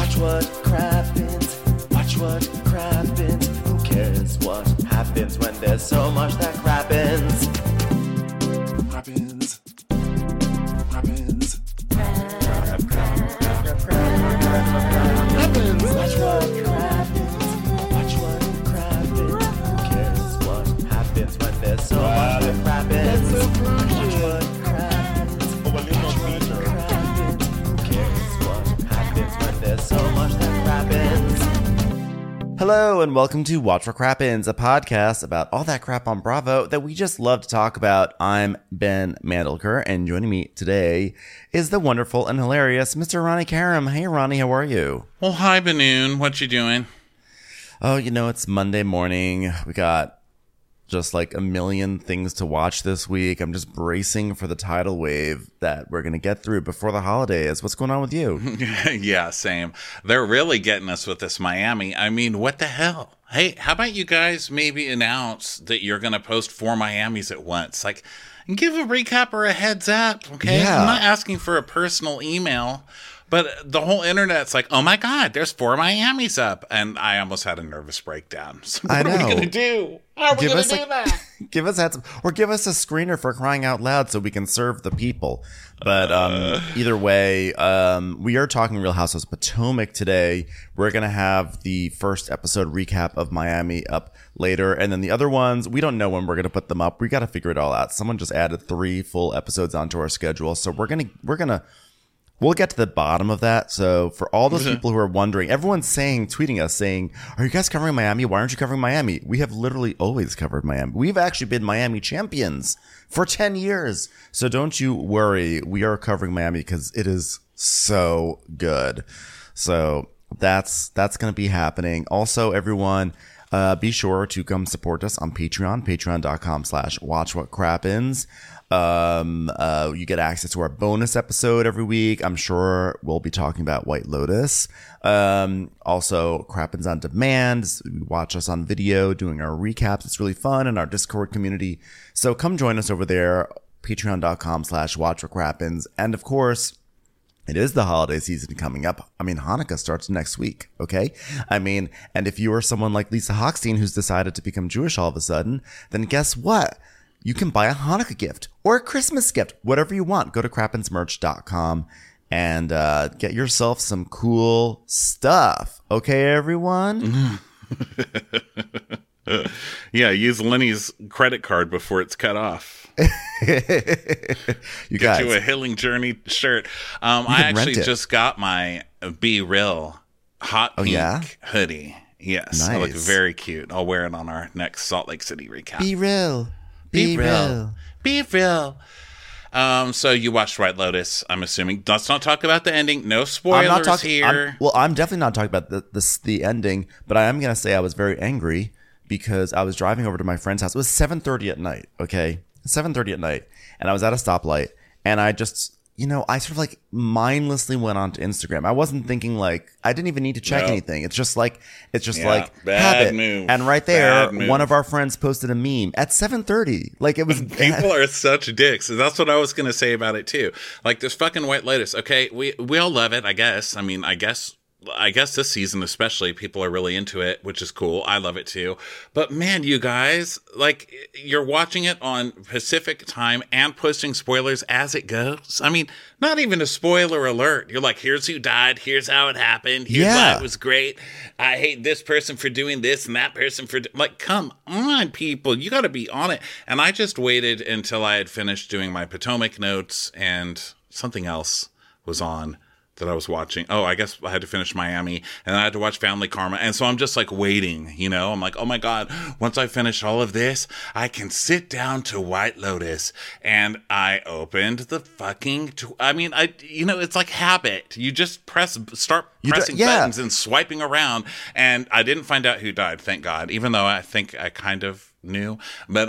Watch what crappens, watch what crappens. Who cares what happens when there's so much that crappens? Crappens, crappens, crappens. Watch what crappens, watch what crappens. Who cares what happens when there's so much that crappens? Watch what crappens, watch what crappens. Who cares what happens when there's so much that crappens? Hello and welcome to Watch What Crappens, a podcast about all that crap on Bravo that we just love to talk about. I'm Ben Mandelker, and joining me today is the wonderful and hilarious Mr. Ronnie Karam. Hey, Ronnie, how are you? Well, hi, Banoon. What you doing? Oh, you know, it's Monday morning. We got just like a million things to watch this week. I'm just bracing for the tidal wave that we're going to get through before the holidays. What's going on with you? Yeah, same. They're really getting us with this Miami. I mean, what the hell? Hey, how about you guys maybe announce that you're going to post 4 Miamis at once? Like, give a recap or a heads up, okay? Yeah. I'm not asking for a personal email, but the whole internet's like, oh my God, there's 4 Miamis up. And I almost had a nervous breakdown. So what are we going to do? How are we going to do that? Give us heads up, or give us a screener for crying out loud so we can serve the people. But either way, we are talking Real Housewives of Potomac today. We're going to have the first episode recap of Miami up later. And then the other ones, we don't know when we're going to put them up. We got to figure it all out. Someone just added 3 full episodes onto our schedule. So we'll get to the bottom of that. So for all those people who are wondering, everyone's tweeting us saying, are you guys covering Miami? Why aren't you covering Miami? We have literally always covered Miami. We've actually been Miami champions for 10 years. So don't you worry. We are covering Miami because it is so good. So that's going to be happening. Also, everyone, be sure to come support us on Patreon, patreon.com/watchwhatcrappens. You get access to our bonus episode every week. I'm sure we'll be talking about White Lotus. Also, Crappens on Demand. You watch us on video doing our recaps. It's really fun in our Discord community. So come join us over there, patreon.com/watchwhatcrappens. And of course, it is the holiday season coming up. I mean, Hanukkah starts next week, okay? I mean, and if you are someone like Lisa Hochstein who's decided to become Jewish all of a sudden, then guess what? You can buy a Hanukkah gift or a Christmas gift, whatever you want. Go to crappensmerch.com and get yourself some cool stuff. Okay, everyone? Yeah, use Lenny's credit card before it's cut off. You guys. Get you a Healing Journey shirt. I actually just got my Be Real hot pink hoodie. Yes, nice. I look very cute. I'll wear it on our next Salt Lake City recap. Be real. Be real. Be real. So you watched White Lotus, I'm assuming. Let's not talk about the ending. No spoilers here. I'm definitely not talking about the ending, but I am going to say I was very angry because I was driving over to my friend's house. It was 7:30 at night, okay? 7:30 at night, and I was at a stoplight, and I just, I sort of like mindlessly went onto Instagram. I wasn't thinking I didn't even need to check anything. It's just like habit. Move. And right there, one of our friends posted a meme at 7:30. Like it was. People are such dicks. That's what I was going to say about it too. Like this fucking White Lotus. Okay, we all love it, I guess. I mean, I guess this season especially, people are really into it, which is cool. I love it too. But man, you guys, you're watching it on Pacific time and posting spoilers as it goes. I mean, not even a spoiler alert. You're like, here's who died. Here's how it happened. Here's why it was great. I hate this person for doing this and that person for... come on, people. You got to be on it. And I just waited until I had finished doing my Potomac notes and something else was on that I was watching. Oh, I guess I had to finish Miami and I had to watch Family Karma. And so I'm just waiting, I'm like, oh my God, once I finish all of this, I can sit down to White Lotus. And I opened the fucking, it's like habit. You just start pressing buttons and swiping around. And I didn't find out who died, thank God, even though I think I kind of knew. But,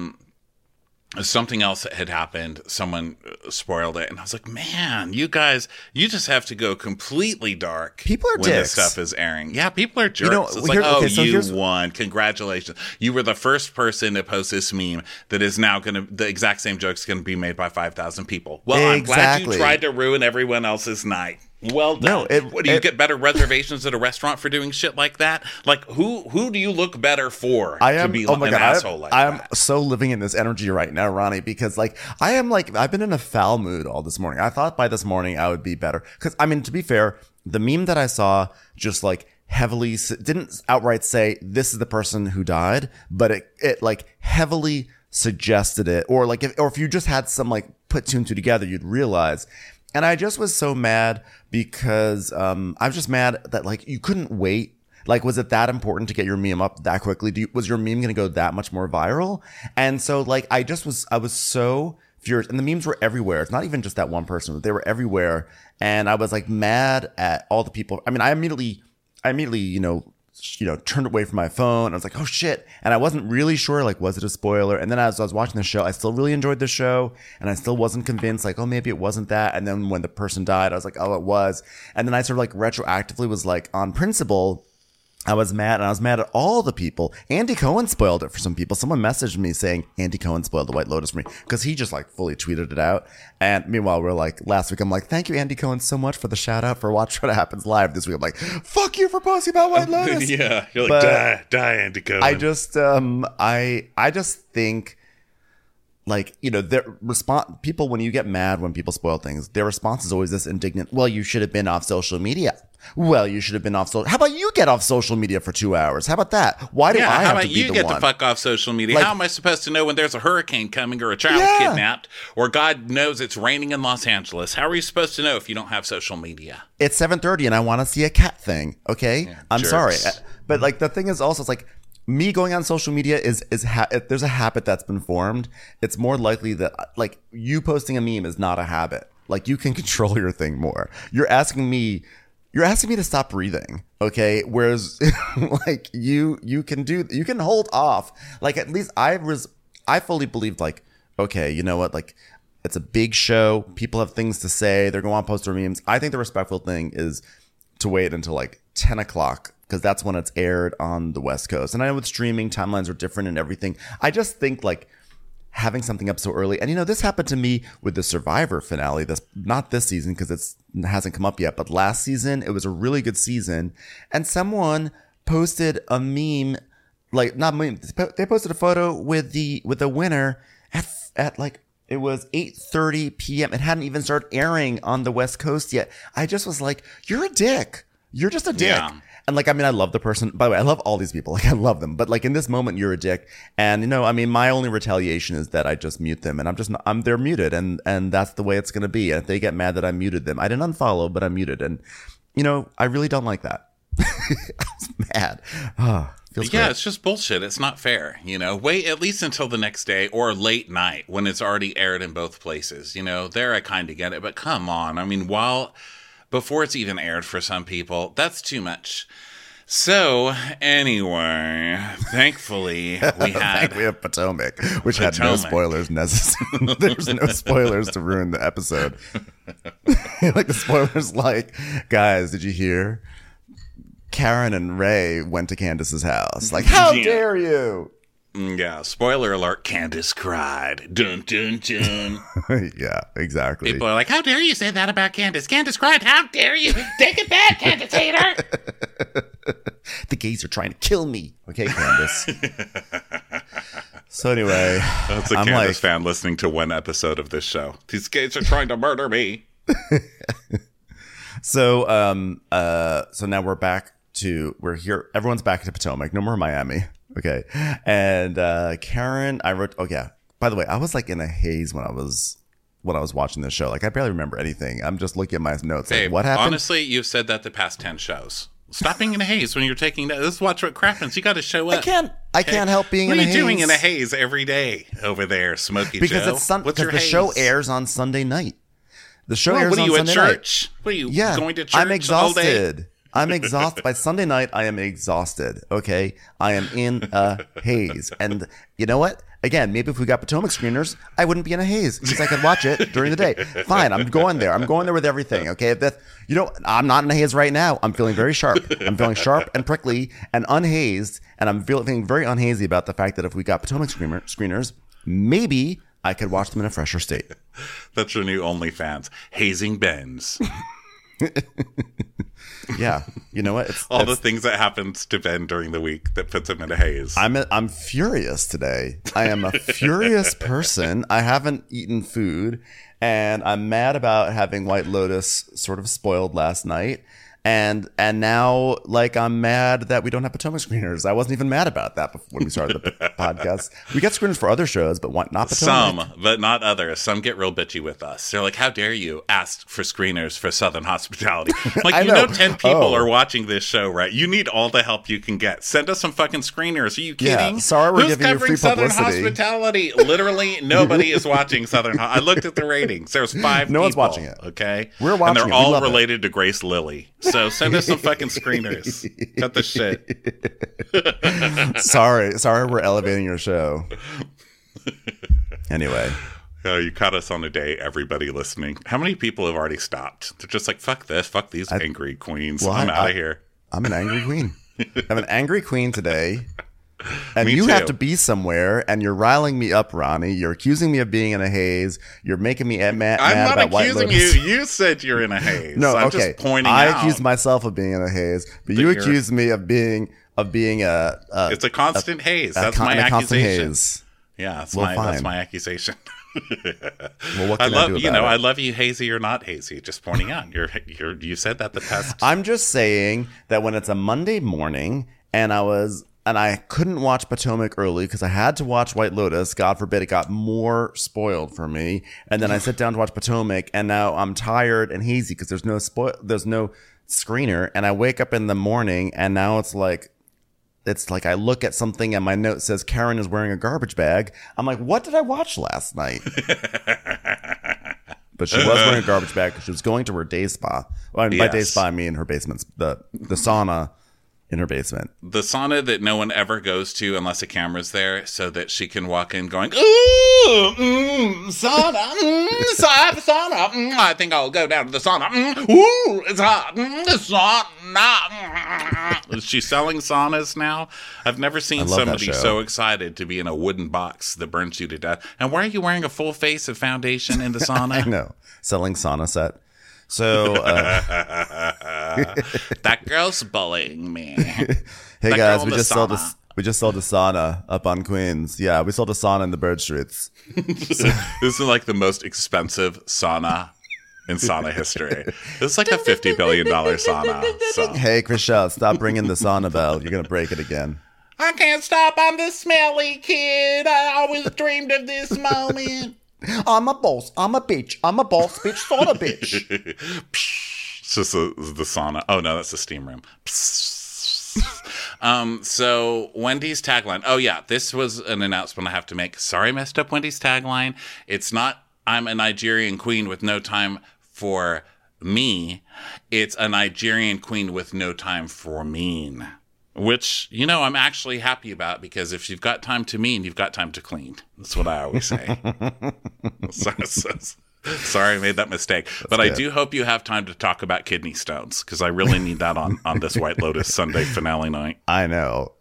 something else that had happened, someone spoiled it, and I was like, man, you guys, you just have to go completely dark. People are when dicks. This stuff is airing. Yeah, people are jerks. You won. Congratulations. You were the first person to post this meme that is now the exact same joke's going to be made by 5,000 people. Well, I'm glad you tried to ruin everyone else's night. Well done. No, what, do you get better reservations at a restaurant for doing shit like that? Like, who do you look better for to be oh my an God, asshole like I'm that? so living in this energy right now, Ronnie, because like I've been in a foul mood all this morning. I thought by this morning I would be better. Because I mean, to be fair, the meme that I saw just like heavily didn't outright say this is the person who died, but it like heavily suggested it, or like if you just had some like put two and two together, you'd realize. And I just was so mad because I was just mad that like you couldn't wait. Like, was it that important to get your meme up that quickly? Was your meme going to go that much more viral? And so like I was so furious, and the memes were everywhere. It's not even just that one person; they were everywhere. And I was like mad at all the people. I mean, I immediately turned away from my phone. I was like, oh shit. And I wasn't really sure, like, was it a spoiler? And then as I was watching the show, I still really enjoyed the show. And I still wasn't convinced, like, oh, maybe it wasn't that. And then when the person died, I was like, oh, it was. And then I sort of like retroactively was like, on principle, I was mad, and I was mad at all the people. Andy Cohen spoiled it for some people. Someone messaged me saying Andy Cohen spoiled The White Lotus for me because he just like fully tweeted it out. And meanwhile, we're like, last week, I'm like, thank you, Andy Cohen, so much for the shout out for Watch What Happens Live. This week, I'm like, fuck you for posting about White Lotus. Yeah, you're like, die, Andy Cohen. I just, I just think, like, their response, people, when you get mad when people spoil things, their response is always this indignant, well, you should have been off social media. Well, you should have been off social. How about you get off social media for 2 hours? How about that? Why do I have to be the one? How about you get the fuck off social media? Like, how am I supposed to know when there's a hurricane coming or a child kidnapped or God knows it's raining in Los Angeles? How are you supposed to know if you don't have social media? It's 7:30 and I want to see a cat thing. Okay, yeah, I'm sorry, but like the thing is also, it's like me going on social media is there's a habit that's been formed. It's more likely that like you posting a meme is not a habit. Like you can control your thing more. You're asking me to stop breathing, okay? Whereas like you can hold off. Like at least I fully believed like, okay, you know what? Like it's a big show. People have things to say. They're going to post their memes. I think the respectful thing is to wait until like 10 o'clock because that's when it's aired on the West Coast. And I know with streaming, timelines are different and everything. I just think like having something up so early. And this happened to me with the Survivor finale. That's not this season because it hasn't come up yet, but last season, it was a really good season. And someone posted a meme, like not meme, they posted a photo with the winner at like, it was 8:30 p.m. It hadn't even started airing on the West Coast yet. I just was like, you're a dick. You're just a dick. Yeah. And like, I mean, I love the person. By the way, I love all these people. Like, I love them. But like in this moment, you're a dick. And I mean, my only retaliation is that I just mute them, and they're muted, and that's the way it's gonna be. And if they get mad that I muted them, I didn't unfollow, but I muted. And I really don't like that. I was mad. Feels great. It's just bullshit. It's not fair. Wait at least until the next day or late night when it's already aired in both places. There I kind of get it, but come on. I mean, before it's even aired for some people, that's too much. So anyway, thankfully we have Potomac, which had no spoilers necessary. There's no spoilers to ruin the episode. Like the spoilers, like, guys, did you hear? Karen and Ray went to Candace's house. Like, how dare you? Yeah, spoiler alert, Candace cried. Dun, dun, dun. Yeah, exactly. People are like, how dare you say that about Candace? Candace cried, how dare you? Take it back, Candace hater. The gays are trying to kill me. Okay, Candace. So anyway. That's a Candace fan listening to one episode of this show. These gays are trying to murder me. So now we're here. Everyone's back to Potomac. No more Miami. Okay. And Karen, I wrote, oh yeah. By the way, I was like in a haze when I was watching this show. Like I barely remember anything. I'm just looking at my notes. Babe, like, what happened? Honestly, you've said that the past 10 shows. Stop being in a haze when you're taking that. Let's watch what crappens. You got to show up. I can't help being in a haze. What are you doing in a haze every day over there, Smokey Joe? Because the show airs on Sunday night. The show airs on Sunday night. What are you at church? What are you going to church I'm exhausted. all day? I'm exhausted. By Sunday night, I am exhausted. Okay, I am in a haze, and you know what? Again, maybe if we got Potomac screeners, I wouldn't be in a haze because I could watch it during the day. Fine, I'm going there. I'm going there with everything. Okay, I'm not in a haze right now. I'm feeling very sharp. I'm feeling sharp and prickly and unhazed, and I'm feeling very unhazy about the fact that if we got Potomac screeners, maybe I could watch them in a fresher state. That's your new OnlyFans, Hazing Benz. Yeah, you know what? All the things that happens to Ben during the week that puts him in a haze. I'm furious today. I am a furious person. I haven't eaten food, and I'm mad about having White Lotus sort of spoiled last night. And now, like, I'm mad that we don't have Potomac screeners. I wasn't even mad about that when we started the podcast. We get screeners for other shows, but not Potomac. Some, but not others. Some get real bitchy with us. They're like, how dare you ask for screeners for Southern Hospitality? Like, you know 10 people are watching this show, right? You need all the help you can get. Send us some fucking screeners. Are you kidding? Yeah, sorry we're Who's giving you free Southern publicity? Hospitality? Literally, nobody is watching Southern I looked at the ratings. There's 5 people. No one's watching it. Okay? We're watching it. And they're all related to Grace Lilly. So send us some fucking screeners. Cut the shit. Sorry, we're elevating your show. Anyway. You caught us on a day, everybody listening. How many people have already stopped? They're just like, fuck this, fuck these angry queens. I'm out of here. I'm an angry queen. I'm an angry queen today. And Me you too. have to be somewhere, and you're riling me up, Ronnie. You're accusing me of being in a haze. You're making me mad I'm about not accusing White Lotus. you. You said you're in a haze. No, I'm okay. just pointing I out. accuse myself of being in a haze, but you accuse me of being a. It's a constant haze. That's my a constant accusation. haze. Yeah, that's fine. my accusation. Well, what can I do about it? I love you, hazy or not hazy. Just pointing out, you said that the past. I'm just saying that when it's a Monday morning and I couldn't watch Potomac early because I had to watch White Lotus. God forbid it got more spoiled for me. And then I sit down to watch Potomac, and now I'm tired and hazy because there's no screener. And I wake up in the morning, and now it's like I look at something and my note says Karen is wearing a garbage bag. I'm like, what did I watch last night? But she was wearing a garbage bag because she was going to her day spa. Well, I mean, by day spa, I mean her basement, the sauna in her basement. The sauna that no one ever goes to unless a camera's there, so that she can walk in going, ooh, sauna, sauna. I think I'll go down to the sauna. Ooh, it's hot. Sauna. Is she selling saunas now? I've never seen somebody so excited to be in a wooden box that burns you to death. And why are you wearing a full face of foundation in the sauna? I know. Selling sauna set. So that girl's bullying me. Hey guys, we just sold a sauna up on Queens. Yeah, we sold a sauna in the Bird Streets. This is like the most expensive sauna in sauna history. It's like a $50 billion sauna. So. Hey, Chriselle, stop ringing the sauna bell. You're gonna break it again. I can't stop. I'm the smelly kid. I always dreamed of this moment. I'm a boss. I'm a bitch. I'm a boss bitch. Sauna bitch. It's just the sauna. Oh no, that's the steam room. So Wendy's tagline. Oh yeah, this was an announcement I have to make. Sorry, I messed up Wendy's tagline. It's not I'm a Nigerian queen with no time for me. It's a Nigerian queen with no time for mean. Which, I'm actually happy about, because if you've got time to mean, you've got time to clean. That's what I always say. Sorry I made that mistake. But good. I do hope you have time to talk about kidney stones, because I really need that on this White Lotus Sunday finale night. I know.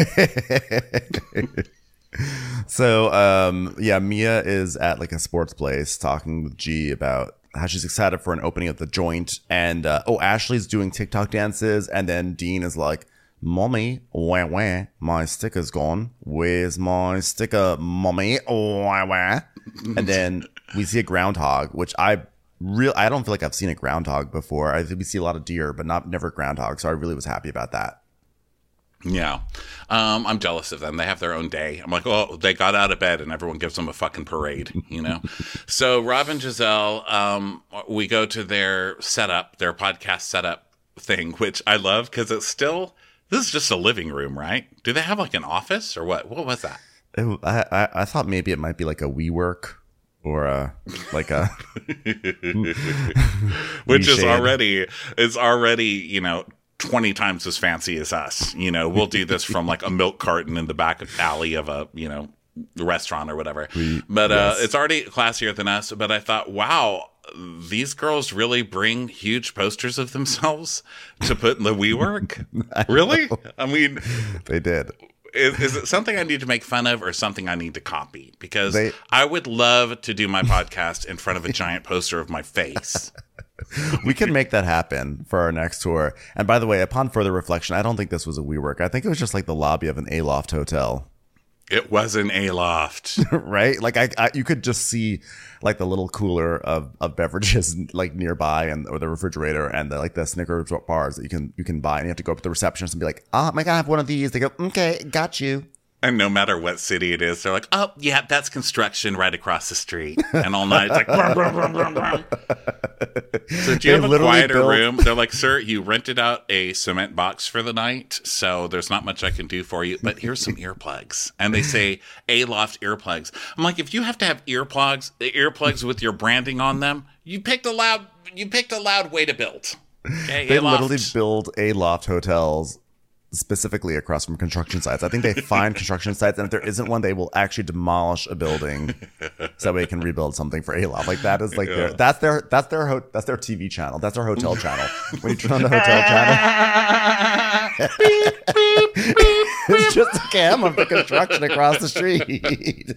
So, Mia is at like a sports place talking with G about how she's excited for an opening at the Joint. And, Ashley's doing TikTok dances. And then Dean is like, Mommy, wah, my sticker's gone. Where's my sticker, Mommy? Wah. And then we see a groundhog, which I don't feel like I've seen a groundhog before. I think we see a lot of deer, but never groundhog. So I really was happy about that. Yeah. I'm jealous of them. They have their own day. I'm like, oh, they got out of bed and everyone gives them a fucking parade, So Rob and Giselle, we go to their podcast setup thing, which I love because this is just a living room, right? Do they have like an office or what? What was that? I thought maybe it might be like a WeWork or like a which is already 20 times as fancy as us. We'll do this from like a milk carton in the back alley of a restaurant or whatever. It's already classier than us. But I thought, wow, these girls really bring huge posters of themselves to put in the WeWork? Really? I mean, they did. Is it something I need to make fun of or something I need to copy? Because I would love to do my podcast in front of a giant poster of my face. We can make that happen for our next tour. And by the way, upon further reflection, I don't think this was a WeWork. I think it was just like the lobby of an Aloft hotel. It was an Aloft. Right? Like you could just see like the little cooler of beverages like nearby, and or the refrigerator, and the Snickers bars that you can buy, and you have to go up to the receptionist and be like, "Oh my God, I have one of these." They go, "Okay, got you." And no matter what city it is, they're like, "Oh, yeah, that's construction right across the street." And all night, it's like, brum, brum, brum, brum, brum. So do you have a quieter room? They're like, "Sir, you rented out a cement box for the night, so there's not much I can do for you, but here's some earplugs." And they say, Aloft earplugs. I'm like, if you have to have earplugs with your branding on them, you picked a loud way to build. Okay, they Aloft. literally build Aloft hotels specifically across from construction sites. I think they find construction sites, and if there isn't one, they will actually demolish a building so that way they can rebuild something for Aloft. Like that is like that's their TV channel. That's their hotel channel. When you turn on the hotel channel, it's just a cam of the construction across the street.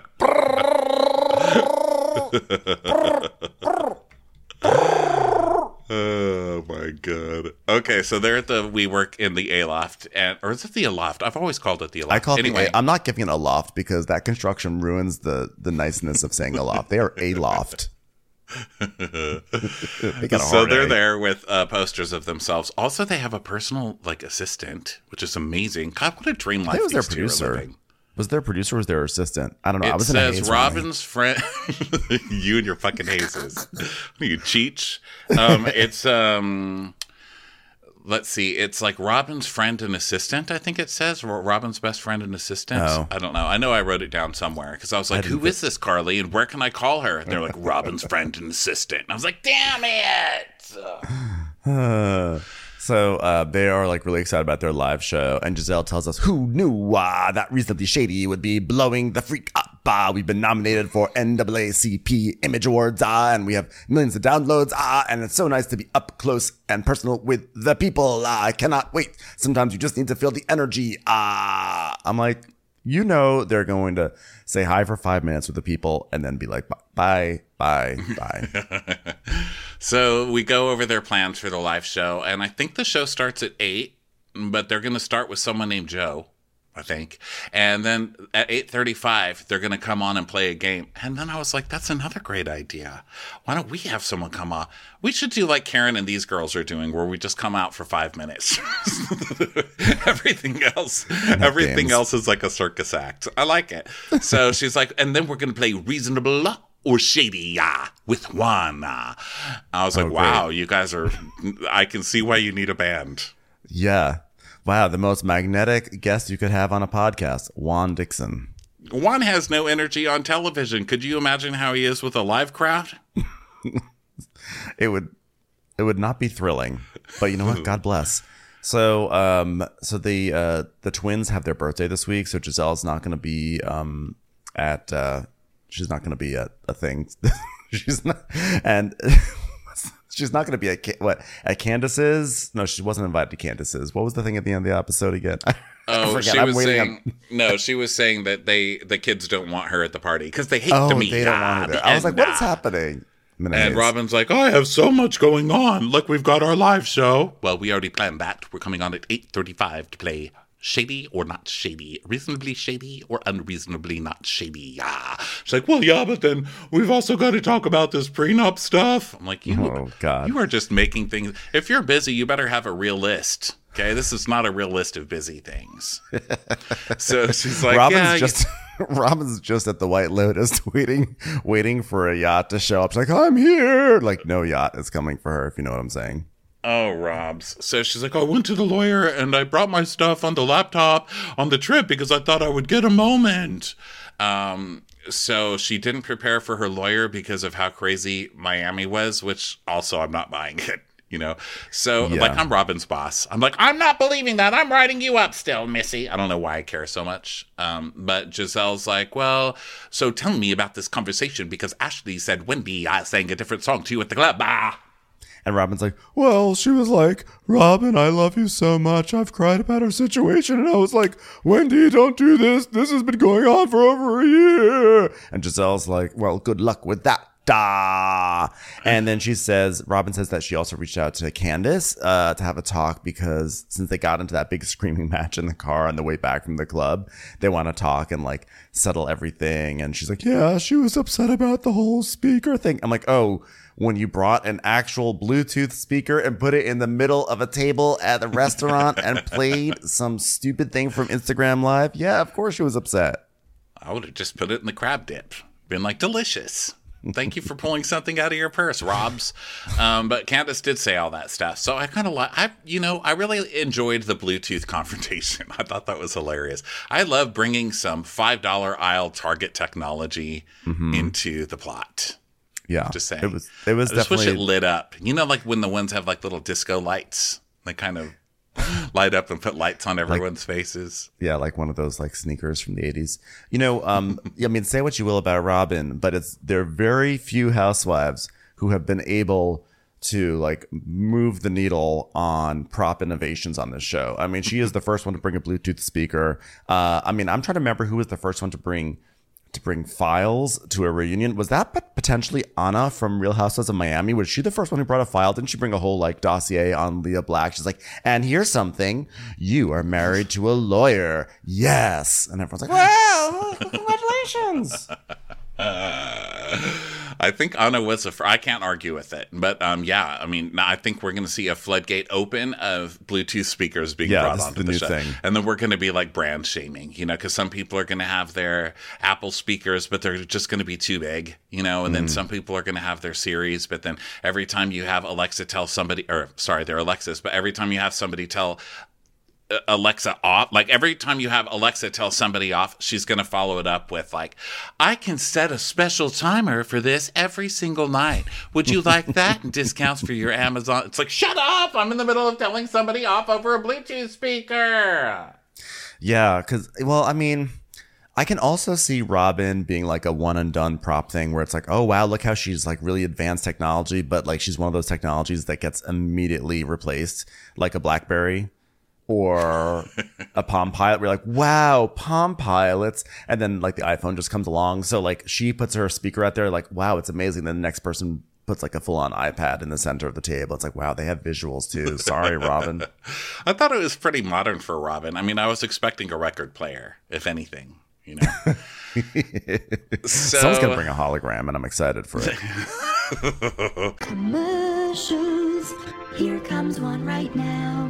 Oh my God. Okay, so they're at the WeWork in the Aloft, or is it the Aloft? I've always called it the Aloft. I call it anyway. I'm not giving it a loft because that construction ruins the niceness of saying a loft. They are a loft. So they're there with posters of themselves. Also, they have a personal assistant, which is amazing. God, what a dream life! It was their these two are producer. living. Was their producer? Or was their assistant? I don't know. It I was in a haze says one night. Robin's friend. You and your fucking hazes. You cheech. It's let's see. It's like Robin's friend and assistant. I think it says Robin's best friend and assistant. Oh. I don't know. I know I wrote it down somewhere because I was like, "Who is this Carly? And where can I call her?" And they're like, "Robin's friend and assistant." And I was like, "Damn it!" So they are like really excited about their live show, and Giselle tells us, "Who knew that Reasonably Shady would be blowing the freak up? We've been nominated for NAACP Image Awards, and we have millions of downloads, and it's so nice to be up close and personal with the people. I cannot wait. Sometimes you just need to feel the energy." I'm like, they're going to say hi for 5 minutes with the people and then be like, bye. So we go over their plans for the live show, and I think the show starts at 8, but they're going to start with someone named Joe, I think. And then at 8:35, they're going to come on and play a game. And then I was like, that's another great idea. Why don't we have someone come on? We should do like Karen and these girls are doing, where we just come out for 5 minutes. Everything else is like a circus act. I like it. So she's like, and then we're going to play Reasonable or Shady with Juan. I was like, wow, you guys are, I can see why you need a band. Yeah. Wow, the most magnetic guest you could have on a podcast, Juan Dixon. Juan has no energy on television. Could you imagine how he is with a live crowd? It would not be thrilling, but you know what? God bless. So the twins have their birthday this week, so Giselle's not going to be she's not going to be at a thing. She's not, and she's not going to be at Candace's. No, she wasn't invited to Candace's. What was the thing at the end of the episode again? Oh, she was saying that the kids don't want her at the party because they hate the meat. They don't want her there. I was like, what is happening? And Robin's like, I have so much going on. Look, we've got our live show. Well, we already planned that. We're coming on at 8:35 to play Shady or Not Shady, Reasonably Shady or Unreasonably Not Shady. She's like, well, yeah, but then we've also got to talk about this prenup stuff. I'm like, God, you are just making things. If you're busy, you better have a real list. Okay, this is not a real list of busy things. So she's like, Robin's just at the White Lotus waiting for a yacht to show up. She's like, I'm here. Like, no yacht is coming for her, if you know what I'm saying. Oh, Robs. So she's like, I went to the lawyer and I brought my stuff on the laptop on the trip because I thought I would get a moment. So she didn't prepare for her lawyer because of how crazy Miami was, which also I'm not buying it. So like I'm Robin's boss. I'm like, I'm not believing that. I'm writing you up still, Missy. I don't know why I care so much. But Giselle's like, well, so tell me about this conversation because Ashley said Wendy sang a different song to you at the club. And Robin's like, well, she was like, Robin, I love you so much. I've cried about her situation. And I was like, Wendy, don't do this. This has been going on for over a year. And Giselle's like, well, good luck with that. Da. And then Robin says that she also reached out to Candace to have a talk because since they got into that big screaming match in the car on the way back from the club, they want to talk and like settle everything. And she's like, yeah, she was upset about the whole speaker thing. I'm like, oh, when you brought an actual Bluetooth speaker and put it in the middle of a table at the restaurant and played some stupid thing from Instagram Live. Yeah, of course she was upset. I would have just put it in the crab dip. Been like, delicious. Thank you for pulling something out of your purse, Robs. But Candace did say all that stuff. So I kind of I really enjoyed the Bluetooth confrontation. I thought that was hilarious. I love bringing some $5 aisle Target technology into the plot. Yeah. Just saying. It was I definitely. just wish it lit up. You know, like when the ones have like little disco lights, they kind of light up and put lights on everyone's faces. Yeah, like one of those like sneakers from the 80s. You know, I mean, say what you will about Robin, but there are very few housewives who have been able to like move the needle on prop innovations on this show. I mean, she is the first one to bring a Bluetooth speaker. I mean, I'm trying to remember who was the first one to bring files to a reunion. Was that potentially Anna from Real Housewives of Miami? Was she the first one who brought a file? Didn't she bring a whole like dossier on Leah Black? She's like, and here's something. You are married to a lawyer. Yes. And everyone's like, well, congratulations. I think Anna was I can't argue with it, but yeah, I mean, I think we're going to see a floodgate open of Bluetooth speakers being brought onto the show, thing. And then we're going to be like brand shaming, you know, because some people are going to have their Apple speakers, but they're just going to be too big, you know, and then some people are going to have their Series, but then every time you have Alexa tell somebody, or sorry, they're Alexas, but every time you have somebody tell Alexa off, like every time you have Alexa tell somebody off, she's going to follow it up with like, I can set a special timer for this every single night. Would you like that? And discounts for your Amazon. It's like, shut up. I'm in the middle of telling somebody off over a Bluetooth speaker. Yeah. Cause well, I mean, I can also see Robin being like a one and done prop thing where it's like, oh, wow, look how she's like really advanced technology. But like, she's one of those technologies that gets immediately replaced like a BlackBerry. Or a Palm Pilot. We're like, wow, Palm Pilots. And then like the iPhone just comes along. So like she puts her speaker out there like, wow, it's amazing. Then the next person puts like a full on iPad in the center of the table. It's like, wow, they have visuals too. Sorry, Robin. I thought it was pretty modern for Robin. I mean, I was expecting a record player, if anything, you know. Someone's going to bring a hologram and I'm excited for it. Commercials. Here comes one right now.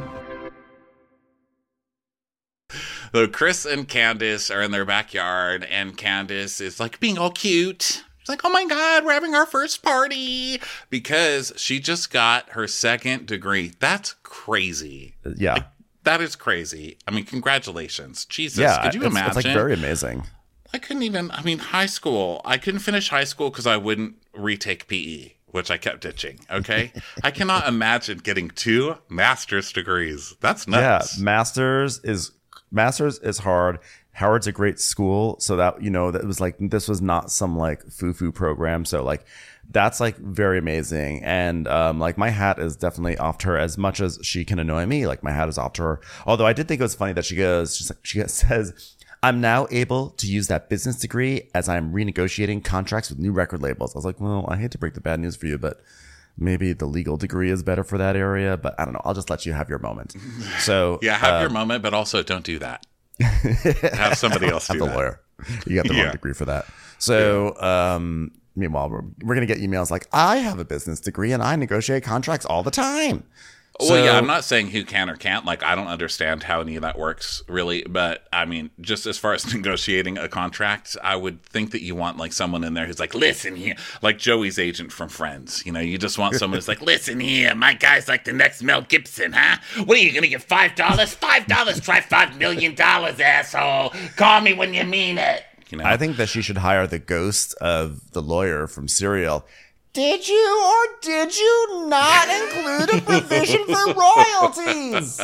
So Chris and Candace are in their backyard, and Candace is like being all cute. She's like, oh my God, we're having our first party. Because she just got her second degree. That's crazy. Yeah. Like, that is crazy. I mean, congratulations. Jesus, could you imagine? It's like very amazing. I couldn't even, I mean, high school. I couldn't finish high school because I wouldn't retake PE, which I kept ditching. Okay. I cannot imagine getting 2 master's degrees. That's nuts. Yeah. Master's is hard. Howard's a great school. So that, you know, that was like, this was not some like foo-foo program. So like, that's like very amazing. And like my hat is definitely off to her as much as she can annoy me. Like my hat is off to her. Although I did think it was funny that she says, I'm now able to use that business degree as I'm renegotiating contracts with new record labels. I was like, well, I hate to break the bad news for you, but maybe the legal degree is better for that area, but I don't know. I'll just let you have your moment. So yeah, have your moment, but also don't do that. Have somebody else do have the that. lawyer. You got the wrong degree for that. So meanwhile, we're gonna get emails like, I have a business degree and I negotiate contracts all the time. Well, yeah, I'm not saying who can or can't. Like, I don't understand how any of that works, really. But, I mean, just as far as negotiating a contract, I would think that you want, like, someone in there who's like, listen here. Like Joey's agent from Friends. You know, you just want someone who's like, listen here. My guy's like the next Mel Gibson, huh? What are you going to get, $5? $5? Try $5 million, asshole. Call me when you mean it. You know? I think that she should hire the ghost of the lawyer from Serial. Did you or did you not include a provision for royalties?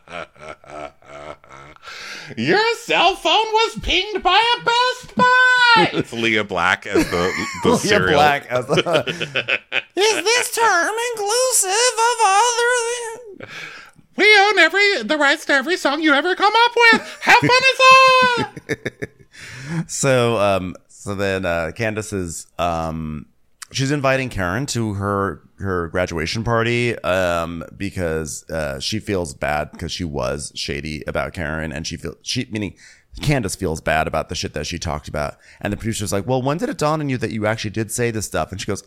Your cell phone was pinged by a Best Buy. It's Leah Black as the Leah Serial. Black as the. Is this term inclusive of other? We own the rights to every song you ever come up with. Have fun as all. So then Candace's she's inviting Karen to her graduation party because she feels bad because she was shady about Karen, and meaning Candace feels bad about the shit that she talked about. And the producer's like, well, when did it dawn on you that you actually did say this stuff? And she goes,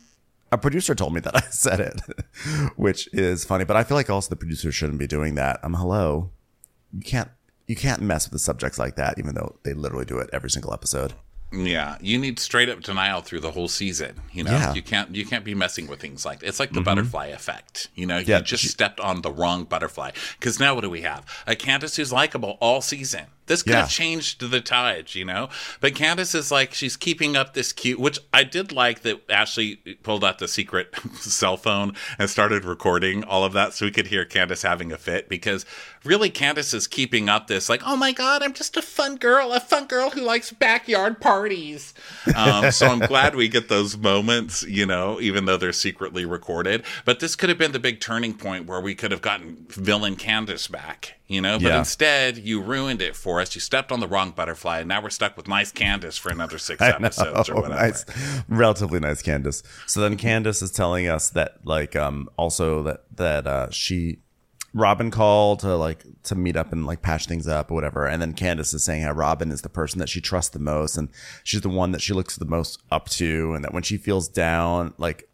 a producer told me that I said it, which is funny. But I feel like also the producer shouldn't be doing that. Hello. You can't mess with the subjects like that, even though they literally do it every single episode. Yeah, you need straight up denial through the whole season. You know, Yeah. you can't be messing with things like it's like the butterfly effect. You know, Yeah, you just stepped on the wrong butterfly. Because now what do we have? A Candace who's likable all season. This could have changed the tides, you know? But Candace is like, she's keeping up this cute, which I did like that Ashley pulled out the secret cell phone and started recording all of that so we could hear Candace having a fit, because really Candace is keeping up this like, oh my God, I'm just a fun girl who likes backyard parties. So I'm glad we get those moments, you know, even though they're secretly recorded. But this could have been the big turning point where we could have gotten villain Candace back. You know, but instead you ruined it for us. You stepped on the wrong butterfly, and now we're stuck with nice Candace for another 6 episodes or whatever. Nice, relatively nice Candace. So then Candace is telling us that, like, also that Robin called to meet up and like patch things up or whatever. And then Candace is saying how Robin is the person that she trusts the most, and she's the one that she looks the most up to, and that when she feels down,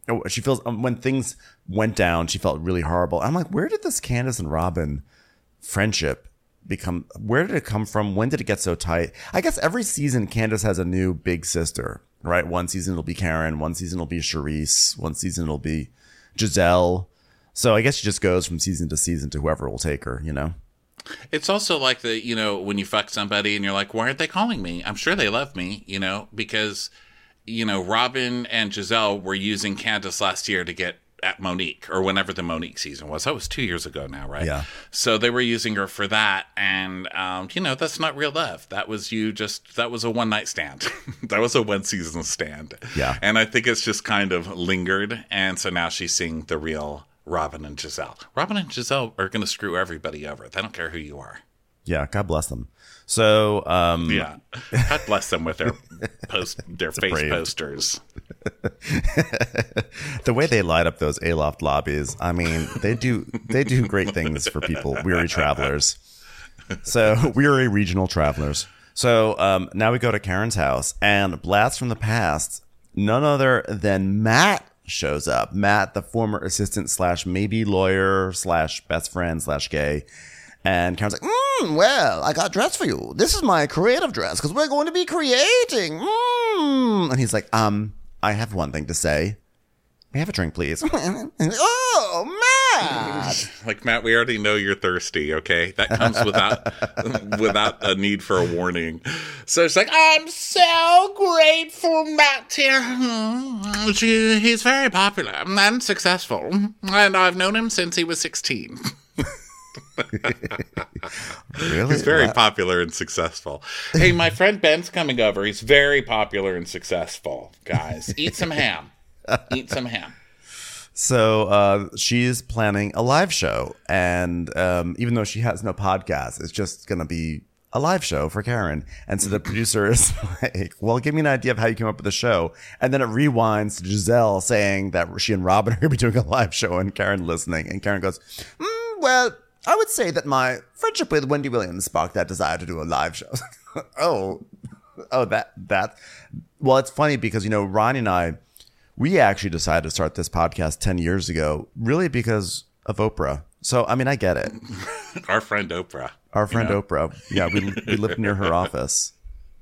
when things went down, she felt really horrible. I'm like, where did this Candace and Robin friendship where did it come from? When did it get so tight? I guess every season Candace has a new big sister, right? One season it'll be Karen, one season it'll be Charisse, one season it'll be Giselle. So I guess she just goes from season to season to whoever will take her, you know? It's also like you know, when you fuck somebody and you're like, why aren't they calling me? I'm sure they love me, you know, because, you know, Robin and Giselle were using Candace last year to get at Monique, or whenever the Monique season was. That was 2 years ago now, right? Yeah. So they were using her for that, and you know, that's not real love. That was that was a one night stand. That was a one season stand. Yeah. And I think it's just kind of lingered, and so now she's seeing the real Robin and Giselle. Robin and Giselle are going to screw everybody over. They don't care who you are. Yeah, God bless them. So yeah, God bless them with their face brave. posters. The way they light up those Aloft lobbies, I mean, they do great things for people, weary travelers. So weary regional travelers. So now we go to Karen's house, and blast from the past, none other than Matt shows up. Matt, the former assistant / maybe lawyer / best friend / gay. And Karen's like, well, I got a dress for you. This is my creative dress because we're going to be creating. And he's like, I have one thing to say. May I have a drink, please? Oh, Matt. Like, Matt, we already know you're thirsty, okay? That comes without a need for a warning. So it's like, I'm so grateful Matt's here. He's very popular and successful. And I've known him since he was 16. Really? He's very popular and successful. Hey, my friend Ben's coming over. He's very popular and successful. Guys, eat some ham. Eat some ham. So she's planning a live show, and even though she has no podcast, it's just going to be a live show for Karen. And so the producer is like, well, give me an idea of how you came up with the show. And then it rewinds to Giselle saying that she and Robin are going to be doing a live show, and Karen listening. And Karen goes, well, I would say that my friendship with Wendy Williams sparked that desire to do a live show. that. Well, it's funny because, you know, Ronnie and I, we actually decided to start this podcast 10 years ago, really because of Oprah. So, I mean, I get it. Our friend Oprah. Our friend Oprah. Yeah, we lived near her office.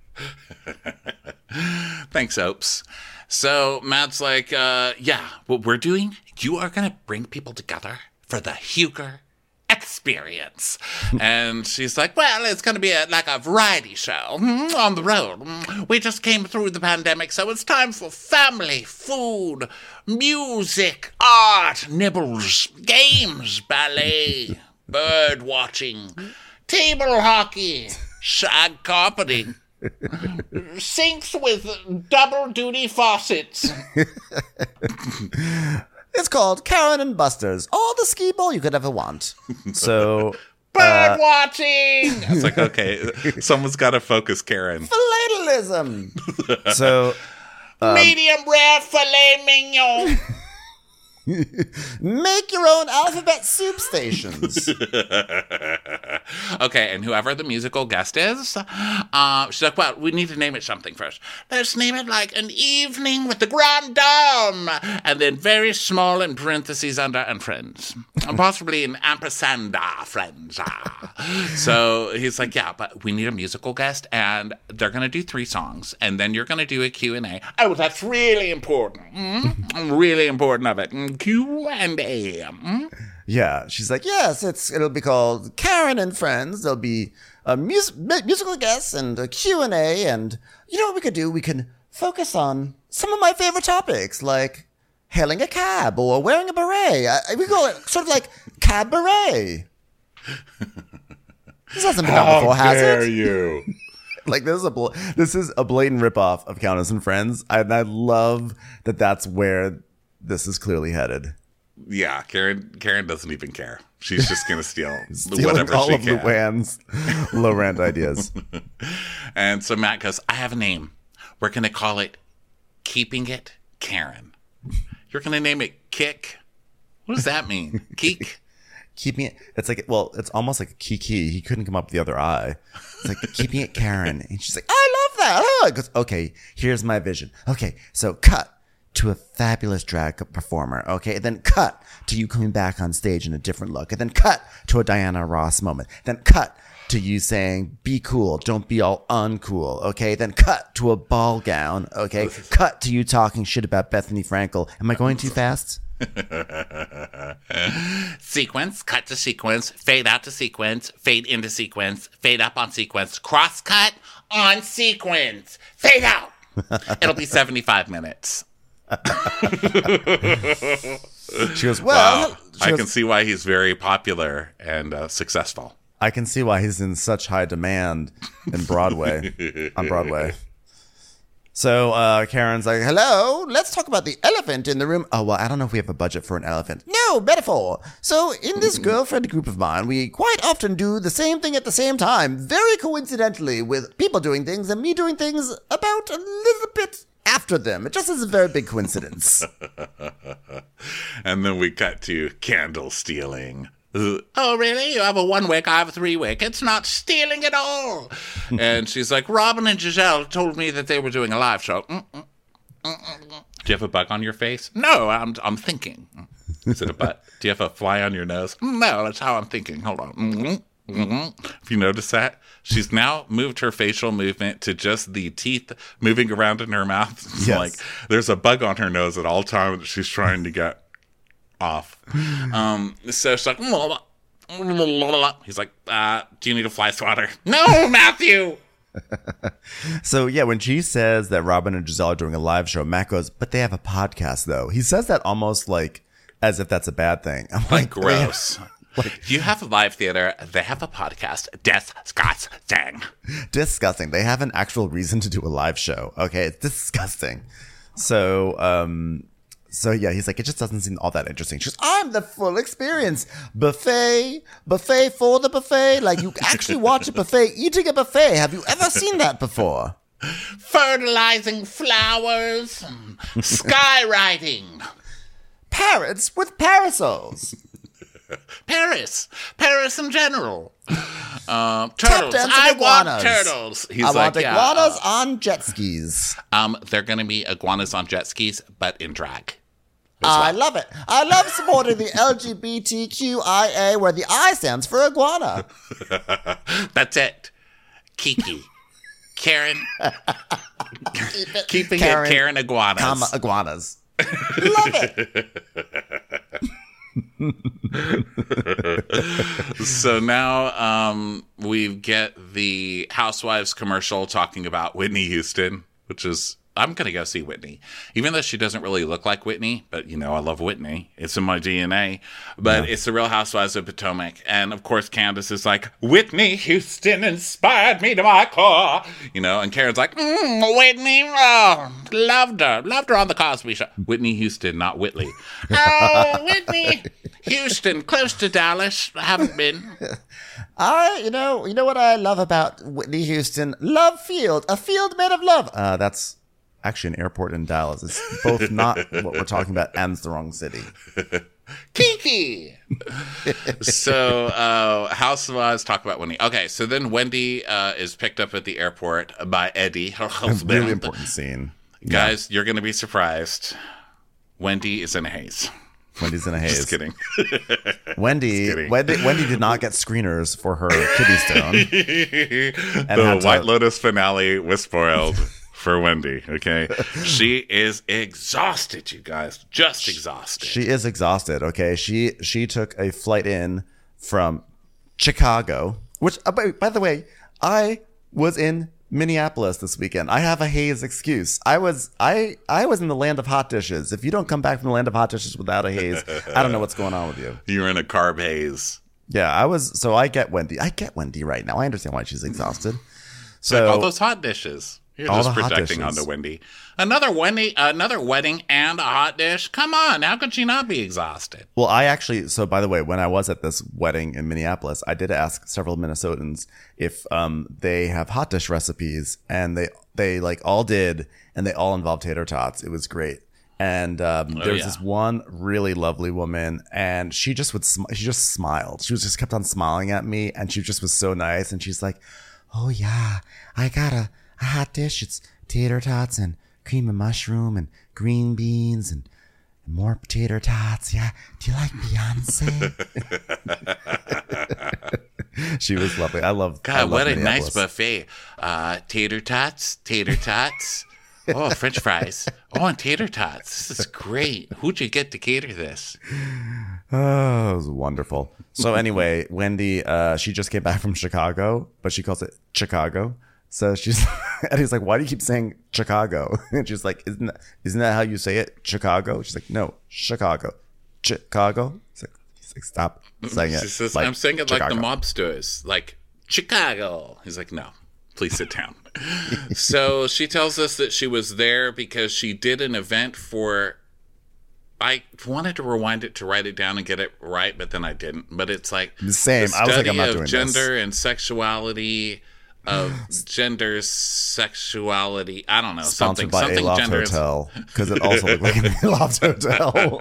Thanks, Opes. So Matt's like, yeah, what we're doing, you are going to bring people together for the Huger experience. And she's like, well, it's going to be like a variety show on the road. We just came through the pandemic, so it's time for family, food, music, art, nibbles, games, ballet, bird watching, table hockey, shag carpeting, sinks with double duty faucets. It's called Karen and Buster's, all the skee ball you could ever want. So, bird watching. It's like, okay, someone's got to focus, Karen. Philatalism. So, Medium rare filet mignon. Make your own alphabet soup stations. Okay, and whoever the musical guest is, she's like, well, we need to name it something first. Let's name it like An Evening with the Grand Dame, and then very small in parentheses under and friends. And possibly an ampersand friends. So he's like, yeah, but we need a musical guest, and they're going to do 3 songs, and then you're going to do a Q&A. Oh, that's really important. Really important of it. Q&A. Yeah, she's like, yes, it'll be called Karen and Friends. There'll be a musical guest and a Q&A, and you know what we could do? We can focus on some of my favorite topics, like hailing a cab or wearing a beret. We call it sort of like cab beret. This hasn't been done before, has it? How dare you? Like, this is a blatant ripoff of Countess and Friends, and I love that that's where this is clearly headed. Yeah, Karen doesn't even care. She's just going to steal Stealing whatever all she of can. Luann's low rent ideas. And so Matt goes, I have a name. We're going to call it Keeping It Karen. You're going to name it Kick? What does that mean? Keek? Keeping it, it's like, well, it's almost like a Kiki. He couldn't come up with the other I. It's like keeping it Karen. And she's like, I love that. Oh. He goes, okay, here's my vision. Okay, so cut to a fabulous drag performer. Okay, then cut to you coming back on stage in a different look. And then cut to a Diana Ross moment. Then cut to you saying, be cool, don't be all uncool. Okay, then cut to a ball gown. Okay, cut to you talking shit about Bethany Frankel. Am I going too fast? Sequence, cut to sequence, fade out to sequence, fade into sequence, fade up on sequence, cross cut on sequence, fade out. It'll be 75 minutes. She goes, well, Wow. I can see why he's very popular and successful. I can see why he's in such high demand on Broadway. So Karen's like, hello, let's talk about the elephant in the room. Oh, well, I don't know if we have a budget for an elephant. No, metaphor. So in this girlfriend group of mine, we quite often do the same thing at the same time, very coincidentally, with people doing things and me doing things about a little bit after them. It just is a very big coincidence. And then we cut to candle stealing. Oh, really? You have a 1 wick, I have a 3 wick. It's not stealing at all. And she's like, Robin and Giselle told me that they were doing a live show. Do you have a bug on your face? No, I'm thinking. Is it a butt? Do you have a fly on your nose? No, that's how I'm thinking. Hold on. If you notice that, she's now moved her facial movement to just the teeth moving around in her mouth. It's Yes. like there's a bug on her nose at all times that she's trying to get off. So she's like, he's like, do you need a fly swatter? No, Matthew. So, yeah, when she says that Robin and Giselle are doing a live show, Matt goes, but they have a podcast, though. He says that almost like as if that's a bad thing. I'm like, Gross. You have a live theater. They have a podcast. Disgusting. Disgusting. They have an actual reason to do a live show. Okay, it's disgusting. So yeah, he's like, it just doesn't seem all that interesting. She's, I'm the full experience. Buffet for the buffet. Like, you actually watch a buffet eating a buffet. Have you ever seen that before? Fertilizing flowers. Skywriting. Parrots with parasols. Paris in general. Turtles. dancing I want iguanas. turtles. He's I like, want iguanas on jet skis. They're going to be iguanas on jet skis, but in drag. I love it. I love supporting the LGBTQIA, where the I stands for iguana. That's it. Kiki. Karen. Keeping Karen, it Karen iguanas. Comma iguanas. Love it. So now we get the Housewives commercial talking about Whitney Houston, which is, I'm going to go see Whitney. Even though she doesn't really look like Whitney, but, you know, I love Whitney. It's in my DNA. But it's the Real Housewives of Potomac. And, of course, Candace is like, Whitney Houston inspired me to my core. You know, and Karen's like, Whitney, oh, loved her on the Cosby Show. Whitney Houston, not Whitley. Oh, Whitney Houston, close to Dallas. I haven't been. You know what I love about Whitney Houston? Love Field, a field made of love. That's actually an airport in Dallas. It's both not what we're talking about and it's the wrong city. Kiki. So Housewives talk about Wendy. Okay, so then Wendy is picked up at the airport by Eddie, her husband. Really important scene. Guys, you're going to be surprised. Wendy is in a haze. Wendy's in a haze. Just kidding. Wendy did not get screeners for her kidney stone. The White Lotus finale was spoiled for Wendy, okay? She is exhausted, you guys. Just exhausted. She is exhausted, okay? She took a flight in from Chicago, which, by the way, I was in Minneapolis this weekend. I have a haze excuse. I was in the land of hot dishes. If you don't come back from the land of hot dishes without a haze, I don't know what's going on with you. You're in a carb haze. Yeah, I get Wendy. I get Wendy right now. I understand why she's exhausted. So all those hot dishes. You're just projecting onto Wendy. Another wedding and a hot dish? Come on, how could she not be exhausted? Well, so by the way, when I was at this wedding in Minneapolis, I did ask several Minnesotans if they have hot dish recipes, and they like all did, and they all involved tater tots. It was great. And there was this one really lovely woman, and she just she just smiled. She just kept on smiling at me, and she just was so nice. And she's like, "Oh yeah, I got a hot dish. It's tater tots and cream of mushroom and green beans and more tater tots. Yeah. Do you like Beyonce?" She was lovely. I love what a nice buffet. Tater tots. Oh, French fries. Oh, and tater tots. This is great. Who'd you get to cater this? Oh, it was wonderful. So anyway, Wendy, she just came back from Chicago, but she calls it Chicago. So and he's like, "Why do you keep saying Chicago?" And she's like, isn't that how you say it? Chicago? She's like, "No, Chicago. Chicago." He's like, "Stop saying it." She says, like "I'm saying it Chicago. like the mobsters, like Chicago." He's like, "No, please sit down." So she tells us that she was there because she did an event for, I wanted to rewind it to write it down and get it right, but then I didn't. But it's like the same. The I was like, I'm not study doing of gender and sexuality. Of gender, sexuality, I don't know. Sponsored by something Aloft gender. Hotel, because it also looked like an Aloft Hotel.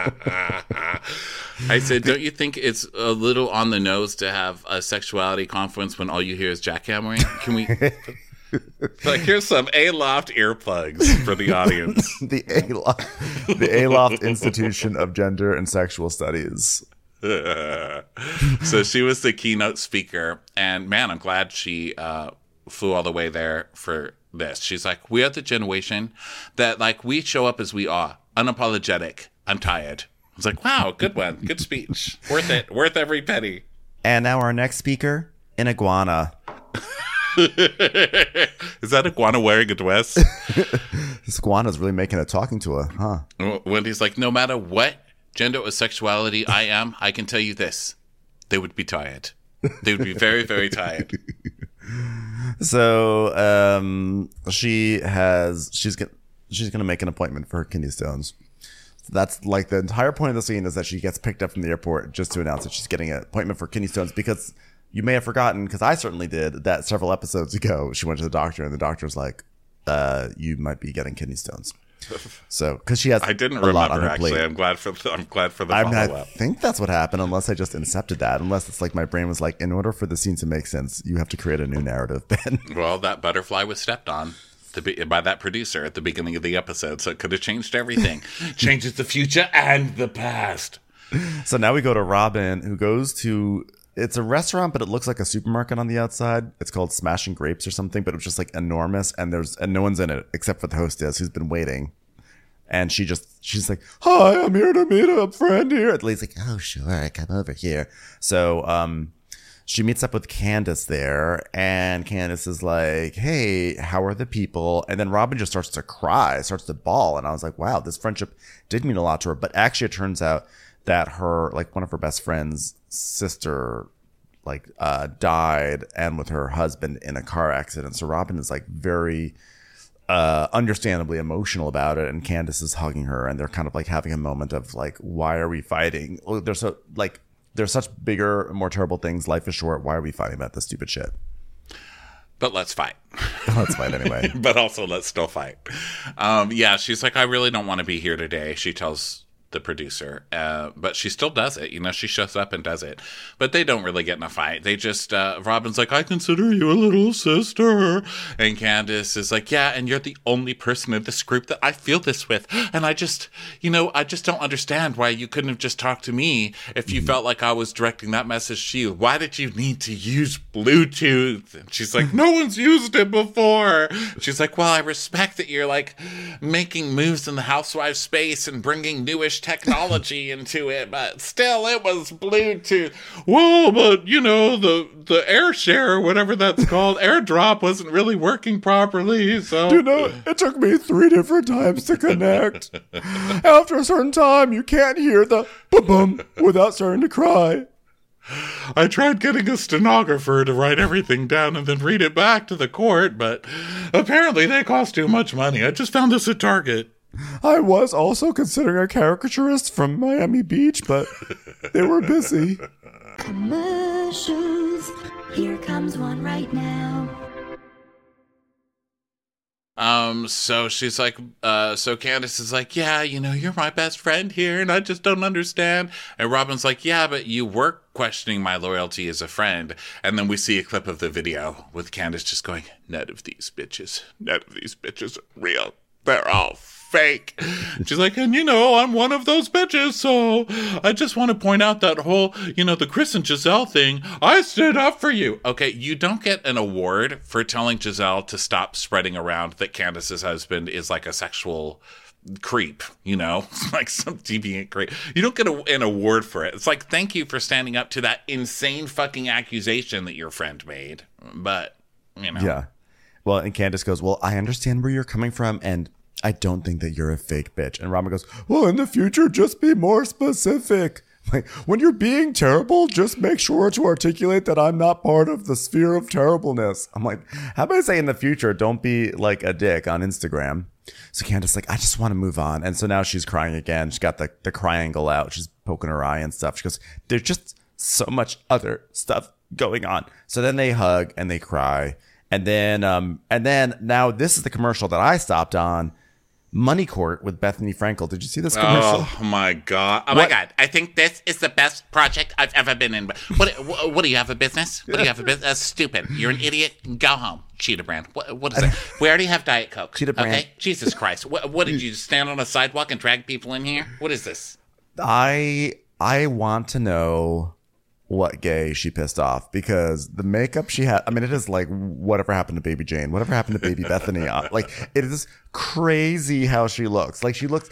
I said, don't you think it's a little on the nose to have a sexuality conference when all you hear is jackhammering? Can we? Like, here's some Aloft earplugs for the audience. the Aloft Institution of Gender and Sexual Studies. So she was the keynote speaker, and man, I'm glad she flew all the way there for this. She's like, "We are the generation that, like, we show up as we are, unapologetic. I'm tired." I was like, "Wow, good one, good speech, worth it, worth every penny." And now our next speaker, an iguana. Is that iguana wearing a dress? This iguana's really making a talking to her, huh? Wendy's like, "No matter what gender or sexuality I am, I can tell you this. They would be tired. They would be very, very tired." So she's gonna make an appointment for her kidney stones. That's like the entire point of the scene, is that she gets picked up from the airport just to announce that she's getting an appointment for kidney stones, because you may have forgotten, because I certainly did, that several episodes ago she went to the doctor and the doctor was like, "You might be getting kidney stones." So, because she has, I didn't a lot on remember her plate. actually. I'm glad for the I follow up. think that's what happened, unless I just incepted that. Unless it's like my brain was like, in order for the scene to make sense, you have to create a new narrative, Ben. Well, that butterfly was stepped on by that producer at the beginning of the episode, so it could have changed everything. Changes the future and the past. So now we go to Robin, who goes to, it's a restaurant, but it looks like a supermarket on the outside. It's called Smashing Grapes or something, but it was just like enormous, and no one's in it except for the hostess, who's been waiting. And she's like, "Hi, I'm here to meet a friend here." At least like, "Oh, sure, come over here." So she meets up with Candace there, and Candace is like, "Hey, how are the people?" And then Robin just starts to cry, starts to bawl. And I was like, wow, this friendship did mean a lot to her. But actually, it turns out that one of her best friend's sister died, and with her husband in a car accident. So Robin is like very understandably emotional about it, and Candace is hugging her, and they're kind of like having a moment of like, why are we fighting? There's such bigger, more terrible things. Life is short. Why are we fighting about this stupid shit? but let's fight. Let's fight anyway. But also, let's still fight. Yeah, she's like, I really don't want to be here today, she tells the producer, but she still does it. She shows up and does it, but they don't really get in a fight. They just Robin's like, I consider you a little sister, and Candace is like, yeah, and you're the only person in this group that I feel this with, and I just don't understand why you couldn't have just talked to me if you felt like I was directing that message to you. Why did you need to use Bluetooth? And she's like, no one's used it before. She's like, well, I respect that you're like making moves in the housewife space and bringing newish technology into it, but still, it was Bluetooth. Well, but the air share, whatever that's called, AirDrop wasn't really working properly. So it took me 3 different times to connect. After a certain time, you can't hear the boom without starting to cry. I tried getting a stenographer to write everything down and then read it back to the court, but apparently they cost too much money. I just found this at Target. I was also considering a caricaturist from Miami Beach, but they were busy. Commercials. Here comes one right now. So she's like, so Candace is like, yeah, you're my best friend here, and I just don't understand. And Robin's like, yeah, but you were questioning my loyalty as a friend. And then we see a clip of the video with Candace just going, none of these bitches are real. They're all fake. She's like, and I'm one of those bitches, so I just want to point out that whole, the Chris and Giselle thing. I stood up for you. Okay, you don't get an award for telling Giselle to stop spreading around that Candace's husband is like a sexual creep, like some deviant creep. You don't get an award for it. It's like, thank you for standing up to that insane fucking accusation that your friend made. But, Yeah. Well, and Candace goes, well, I understand where you're coming from, and I don't think that you're a fake bitch. And Robin goes, well, in the future, just be more specific. Like, when you're being terrible, just make sure to articulate that I'm not part of the sphere of terribleness. I'm like, how about I say in the future, don't be like a dick on Instagram? So Candace's like, I just want to move on. And so now she's crying again. She's got the triangle out. She's poking her eye and stuff. She goes, there's just so much other stuff going on. So then they hug and they cry. And then now this is the commercial that I stopped on. Money Court with Bethany Frankel. Did you see this commercial? Oh my god! Oh my god! I think this is the best project I've ever been in. What do you have a business? What do you have a business? Stupid! You're an idiot. Go home, Cheetah Brand. What is it? We already have Diet Coke. Cheetah Brand. Okay. Jesus Christ! What did you stand on a sidewalk and drag people in here? What is this? I want to know what gay she pissed off, because the makeup she had, I mean, it is like whatever happened to Baby Jane, whatever happened to Baby Bethany. Like, it is crazy how she looks. Like, she looks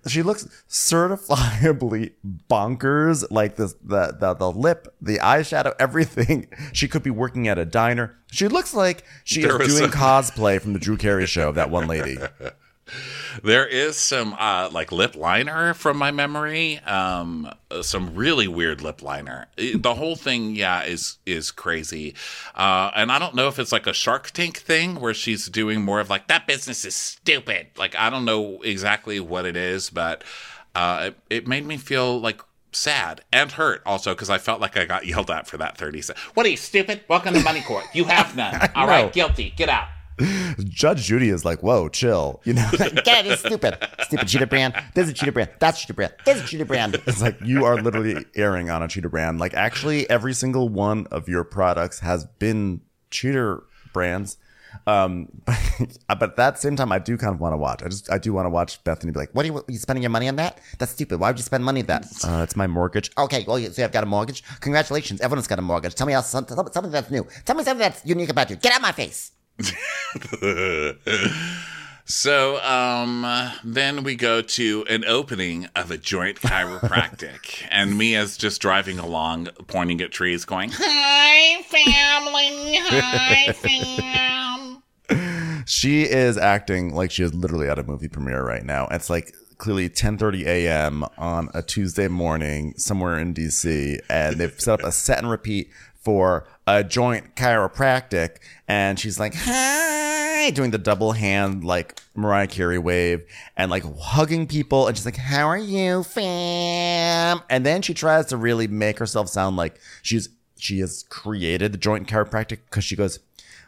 certifiably bonkers. Like the lip, the eyeshadow, everything. She could be working at a diner. She looks like she is doing cosplay from the Drew Carey show, that one lady. There is some like lip liner from my memory. Some really weird lip liner. The whole thing, is crazy. And I don't know if it's like a Shark Tank thing where she's doing more of like, that business is stupid. Like, I don't know exactly what it is, but it made me feel like sad and hurt also, because I felt like I got yelled at for that 30 seconds. What are you, stupid? Welcome to Money Court. You have none. All right, guilty. Get out. Judge Judy is like, whoa, chill. That is stupid. Stupid Cheetah Brand. This is Cheetah Brand. That's Cheetah Brand. This is Cheetah Brand. It's like, you are literally airing on a Cheetah Brand. Like, actually, every single one of your products has been Cheetah Brands. But at that same time, I do kind of want to watch. I do want to watch Bethany be like, what are you spending your money on that? That's stupid. Why would you spend money on that? It's my mortgage. Okay, well, so I've got a mortgage. Congratulations. Everyone's got a mortgage. Tell me something that's new. Tell me something that's unique about you. Get out of my face. So then we go to an opening of a joint chiropractic, and Mia's just driving along, pointing at trees, going, "Hi, family. Hi, fam." She is acting like she is literally at a movie premiere right now. It's like clearly 10:30 a.m. on a Tuesday morning somewhere in DC, and they've set up a set and repeat for a joint chiropractic, and she's like, hi, doing the double hand like Mariah Carey wave and like hugging people, and she's like, how are you, fam? And then she tries to really make herself sound like she has created the joint chiropractic, because she goes,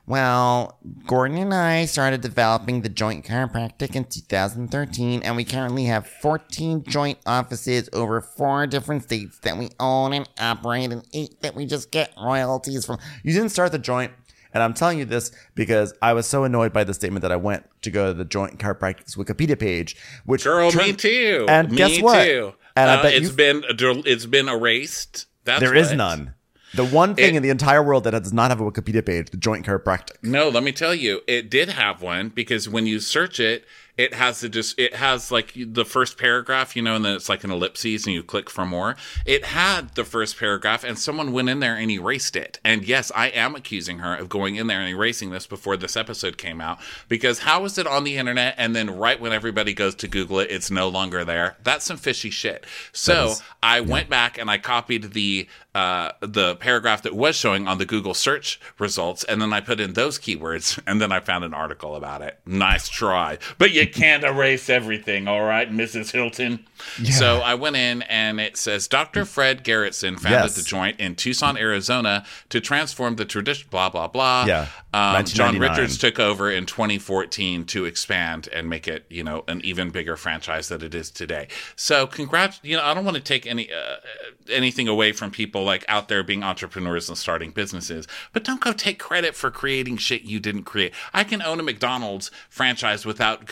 Well, Gordon and I started developing the Joint Chiropractic in 2013, and we currently have 14 joint offices over 4 different states that we own and operate, and 8 that we just get royalties from. You didn't start the Joint, and I'm telling you this because I was so annoyed by the statement that I went to go to the Joint Chiropractic's Wikipedia page, which me too. And me guess what? Too. And I bet it's been erased. There is none. The one thing in the entire world that does not have a Wikipedia page, the Joint Chiropractic. No, let me tell you, it did have one because when you search it, it has like the first paragraph, and then it's like an ellipses and you click for more. It had the first paragraph and someone went in there and erased it. And yes, I am accusing her of going in there and erasing this before this episode came out, because how is it on the internet and then right when everybody goes to Google it, it's no longer there? That's some fishy shit. So I went back and I copied the paragraph that was showing on the Google search results, and then I put in those keywords, and then I found an article about it. Nice try. But you can't erase everything, all right, Mrs. Hilton? Yeah. So I went in, and it says, Dr. Fred Gerritsen founded the Joint in Tucson, Arizona to transform the tradition, blah, blah, blah. Yeah. John Richards took over in 2014 to expand and make it, an even bigger franchise that it is today. So congrats. I don't want to take anything away from people like out there being entrepreneurs and starting businesses, but don't go take credit for creating shit you didn't create. I can own a McDonald's franchise without,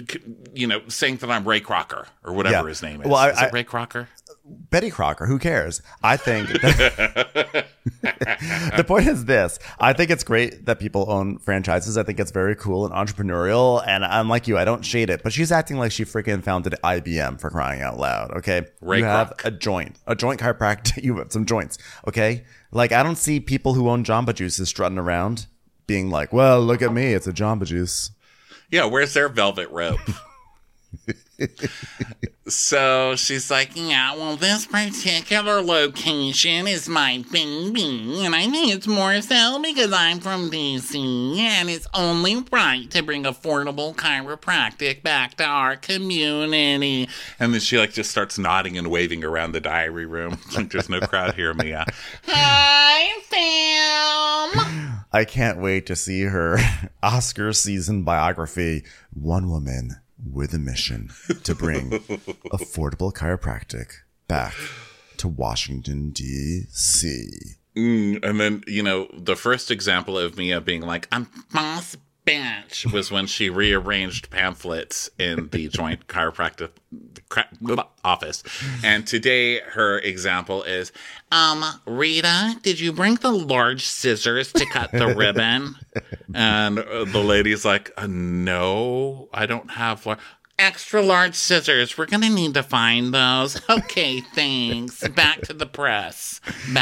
saying that I'm Ray Crocker or whatever his name is. Well, is it Ray Crocker? Betty Crocker, who cares? I think the point is this. I think it's great that people own franchises. I think it's very cool and entrepreneurial. And I'm like you, I don't shade it. But she's acting like she freaking founded IBM, for crying out loud. Okay. You have a joint chiropractic. You have some joints. Okay. Like, I don't see people who own Jamba Juices strutting around being like, well, look at me. It's a Jamba Juice. Yeah. Where's their velvet rope? So she's like, yeah, well, this particular location is my baby, and I think it's more so because I'm from DC, and it's only right to bring affordable chiropractic back to our community. And then she just starts nodding and waving around the diary room. Like there's no crowd here, Mia. Hi, fam. I can't wait to see her Oscar season biography, One Woman with a Mission to bring affordable chiropractic back to Washington, D.C. And then, the first example of Mia being like, I'm boss bitch, was when she rearranged pamphlets in the Joint Chiropractic office. And today her example is, Rita, did you bring the large scissors to cut the ribbon? And the lady's like, no, I don't have extra large scissors. We're going to need to find those. Okay, thanks. Back to the press.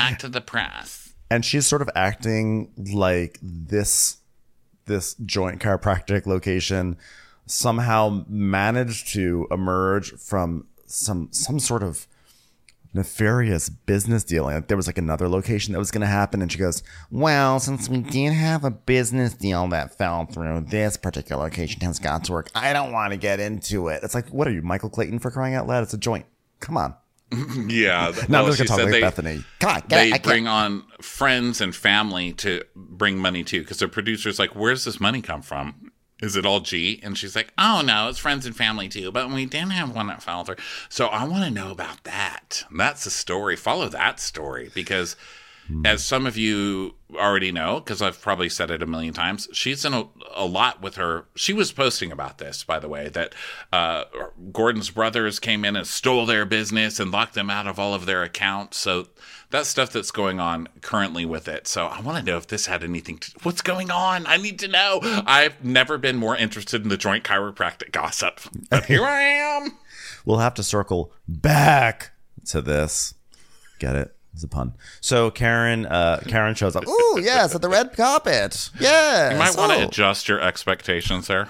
And she's sort of acting like this Joint Chiropractic location somehow managed to emerge from some sort of nefarious business deal. Like there was another location that was going to happen, and she goes, well, since we did have a business deal that fell through, this particular location has got to work. I don't want to get into it. It's like, what are you, Michael Clayton, for crying out loud? It's a joint. Come on. Yeah. No, I'm just going to talk like Bethany. Come on, they bring on friends and family to bring money too, because the producer's like, where's this money come from? Is it all G? And she's like, oh, no, it's friends and family too. But we didn't have one that fell through. So I want to know about that. That's the story. Follow that story. Because as some of you already know, because I've probably said it a million times, she's in a lot with her. She was posting about this, by the way, that Gordon's brothers came in and stole their business and locked them out of all of their accounts. So that's stuff that's going on currently with it. So I want to know if this had anything to... What's going on? I need to know. I've never been more interested in the Joint Chiropractic gossip. But here I am. We'll have to circle back to this. Get it? It's a pun. So Karen shows up. Ooh, yes, at the red carpet. Yes. You might want to adjust your expectations there.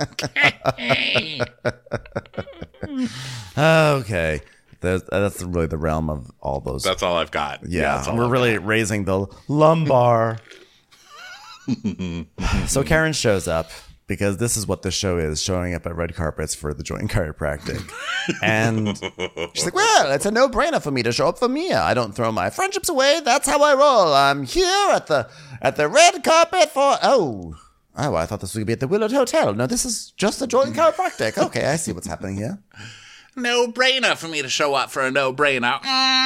Okay. That's really the realm of all those. That's all I've got. Yeah, we're really raising the lumbar. So Karen shows up because this is what the show is, showing up at red carpets for the joint chiropractic. And she's like, well, it's a no-brainer for me to show up for Mia. I don't throw my friendships away. That's how I roll. I'm here at the red carpet for... Oh, I thought this was going to be at the Willard Hotel. No, this is just a joint chiropractic. Okay, I see what's happening here. No-brainer for me to show up for a no-brainer.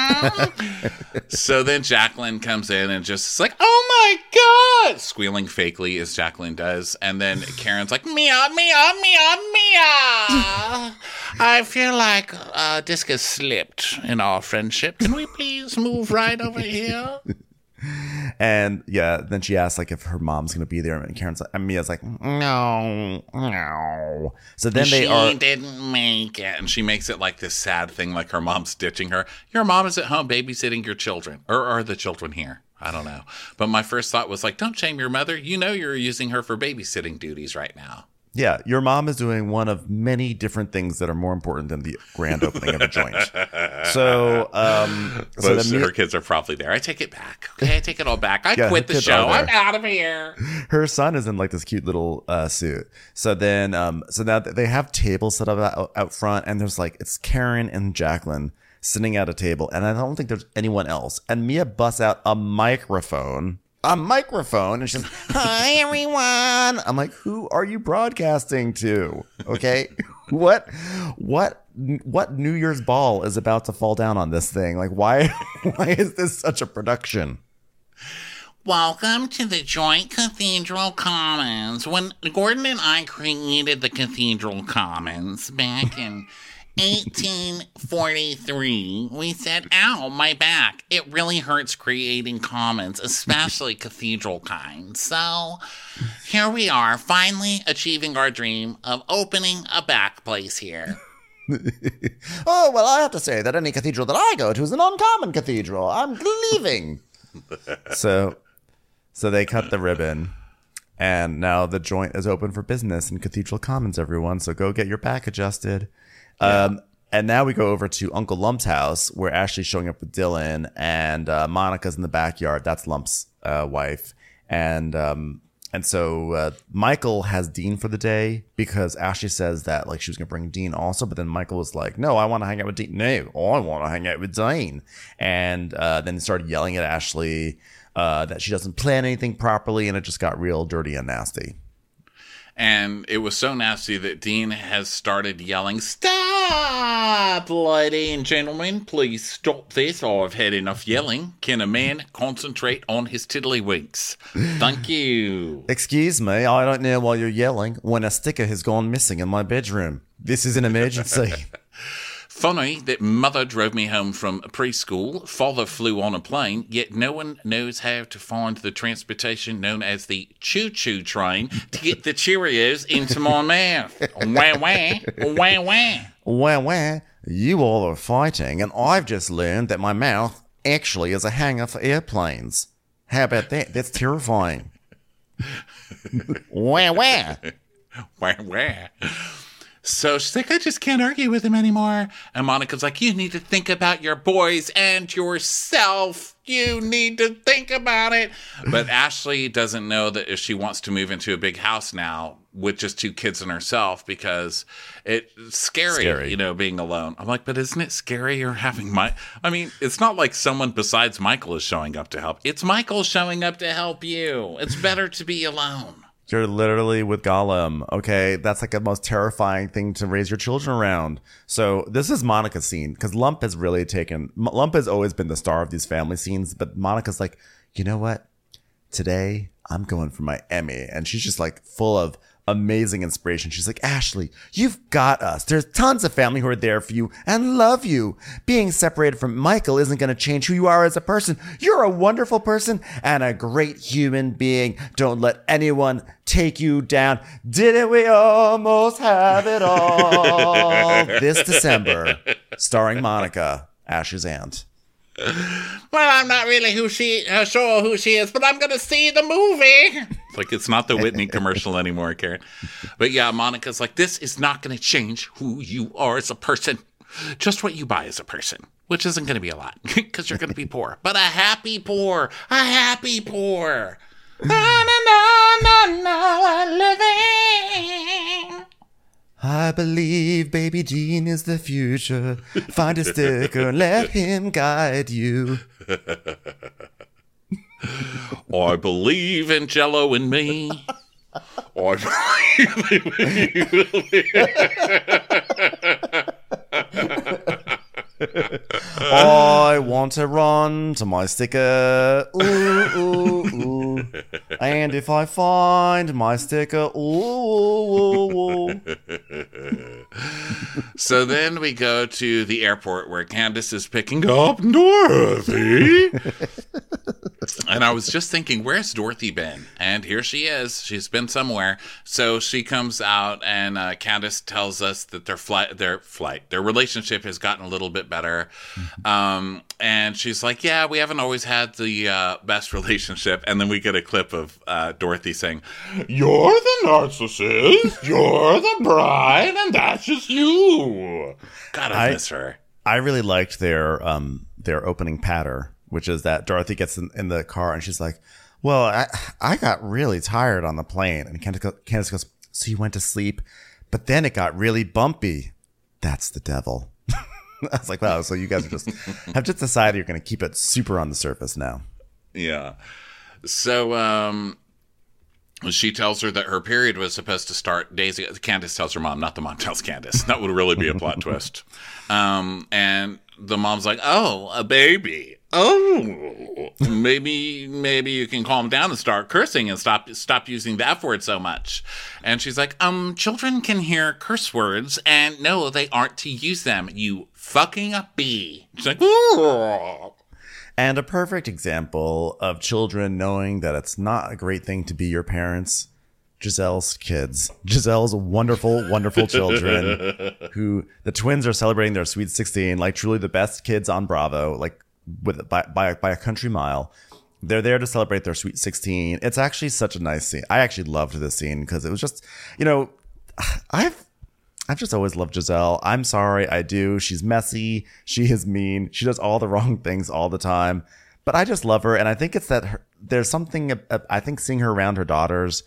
So then Jacqueline comes in and just is like, oh my God, squealing fakely as Jacqueline does. And then Karen's like, Mia, Mia, Mia, Mia. I feel like a disc has slipped in our friendship. Can we please move right over here? And yeah, then she asks like if her mom's gonna be there, and Karen's like, and Mia's like, no. So then she didn't make it, and she makes it like this sad thing, like her mom's ditching her. Your mom is at home babysitting your children, or are the children here? I don't know. But my first thought was like, don't shame your mother. You know you're using her for babysitting duties right now. Yeah, your mom is doing one of many different things that are more important than the grand opening of a joint. So, her kids are probably there. I take it back. Okay, I take it all back. I quit the show. I'm out of here. Her son is in like this cute little suit. So then, so now they have tables set up out front, and there's like, it's Karen and Jacqueline sitting at a table, and I don't think there's anyone else. And Mia busts out a microphone, and she's like, hi everyone. I'm like, who are you broadcasting to? Okay. What New Year's ball is about to fall down on this thing? Like, why is this such a production? Welcome to the Joint Cathedral Commons. When Gordon and I created the Cathedral Commons back in 1843, we said, ow, my back. It really hurts creating commons, especially cathedral kind. So here we are, finally achieving our dream of opening a back place here. Oh, well, I have to say that any cathedral that I go to is an uncommon cathedral. I'm leaving. So they cut the ribbon. And now the joint is open for business in Cathedral Commons, everyone. So go get your back adjusted. Yeah. And now we go over to Uncle Lump's house, where Ashley's showing up with Dylan, and Monica's in the backyard. That's Lump's wife. And so Michael has Dean for the day, because Ashley says that like she was going to bring Dean also. But then Michael was like, no, I want to hang out with Dean. No, I want to hang out with Dean. And then started yelling at Ashley that she doesn't plan anything properly. And it just got real dirty and nasty. And it was so nasty that Dean has started yelling, stop, ladies and gentlemen, please stop this. I've had enough yelling. Can a man concentrate on his tiddlywinks? Thank you. Excuse me, I don't know why you're yelling when a sticker has gone missing in my bedroom. This is an emergency. Funny that mother drove me home from preschool, father flew on a plane, yet no one knows how to find the transportation known as the choo-choo train to get the Cheerios into my mouth. Wah, wah, wah, wah. Wah, wah. You all are fighting, and I've just learned that my mouth actually is a hangar for airplanes. How about that? That's terrifying. Wah, wah. Wah, wah. So she's like, I just can't argue with him anymore. And Monica's like, you need to think about your boys and yourself. You need to think about it. But Ashley doesn't know that if she wants to move into a big house now with just 2 kids and herself, because it's scary, you know, being alone. I'm like, but isn't it scarier having I mean, it's not like someone besides Michael is showing up to help. It's Michael showing up to help you. It's better to be alone. You're literally with Gollum. Okay, that's like the most terrifying thing to raise your children around. So this is Monica's scene, because Lump has always been the star of these family scenes, but Monica's like, you know what? Today I'm going for my Emmy, and she's just like full of amazing inspiration. She's like, Ashley, you've got us. There's tons of family who are there for you and love you. Being separated from Michael isn't going to change who you are as a person. You're a wonderful person and a great human being. Don't let anyone take you down. Didn't we almost have it all? This December, starring Monica, Ashley's aunt. Well, I'm not really sure who she is, but I'm going to see the movie. Like, it's not the Whitney commercial anymore, Karen. But yeah, Monica's like, this is not going to change who you are as a person. Just what you buy as a person, which isn't going to be a lot because you're going to be poor. But a happy poor. I believe baby Gene is the future. Find a sticker, let him guide you. I believe in Jello and me. I I want to run to my sticker. Ooh, ooh, ooh. And if I find my sticker, ooh, ooh, ooh. So then we go to the airport where Candace is picking up Dorothy. And I was just thinking, where's Dorothy been? And here she is. She's been somewhere. So she comes out, and Candace tells us that their relationship has gotten a little bit better. And she's like, yeah, we haven't always had the best relationship. And then we get a clip of Dorothy saying, you're the narcissist, you're the bride, and that's just you. God, I miss her. I really liked their opening patter, which is that Dorothy gets in the car and she's like, well, I got really tired on the plane. And Candace goes, so you went to sleep, but then it got really bumpy. That's the devil. I was like, wow, so you guys have just decided you're going to keep it super on the surface now. Yeah. So she tells her that her period was supposed to start days ago. Candace tells her mom, not the mom tells Candace. That would really be a plot twist. And the mom's like, oh, a baby. Oh, maybe you can calm down and start cursing and stop using the F word so much. And she's like, children can hear curse words and no, they aren't to use them. You fucking bee. She's like, oh. And a perfect example of children knowing that it's not a great thing to be your parents. Giselle's kids. Giselle's wonderful, wonderful children who the twins are celebrating their sweet 16, like truly the best kids on Bravo, like by a country mile. They're there to celebrate their sweet 16. It's actually such a nice scene. I actually loved this scene because it was just, I've just always loved Giselle. I'm sorry, I do. She's messy. She is mean. She does all the wrong things all the time. But I just love her. And I think it's that there's something, I think seeing her around her daughters,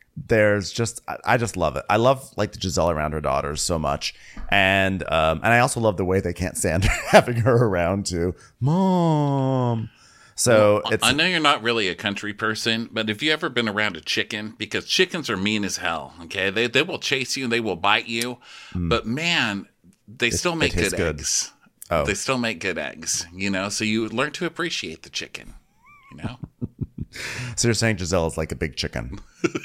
I just love it. I love like the Giselle around her daughters so much. And I also love the way they can't stand having her around too. Mom. So I know you're not really a country person, but have you ever been around a chicken? Because chickens are mean as hell. Okay, they will chase you and they will bite you, but man, they still make good eggs. Oh, they still make good eggs. So you learn to appreciate the chicken. So you're saying Giselle is like a big chicken?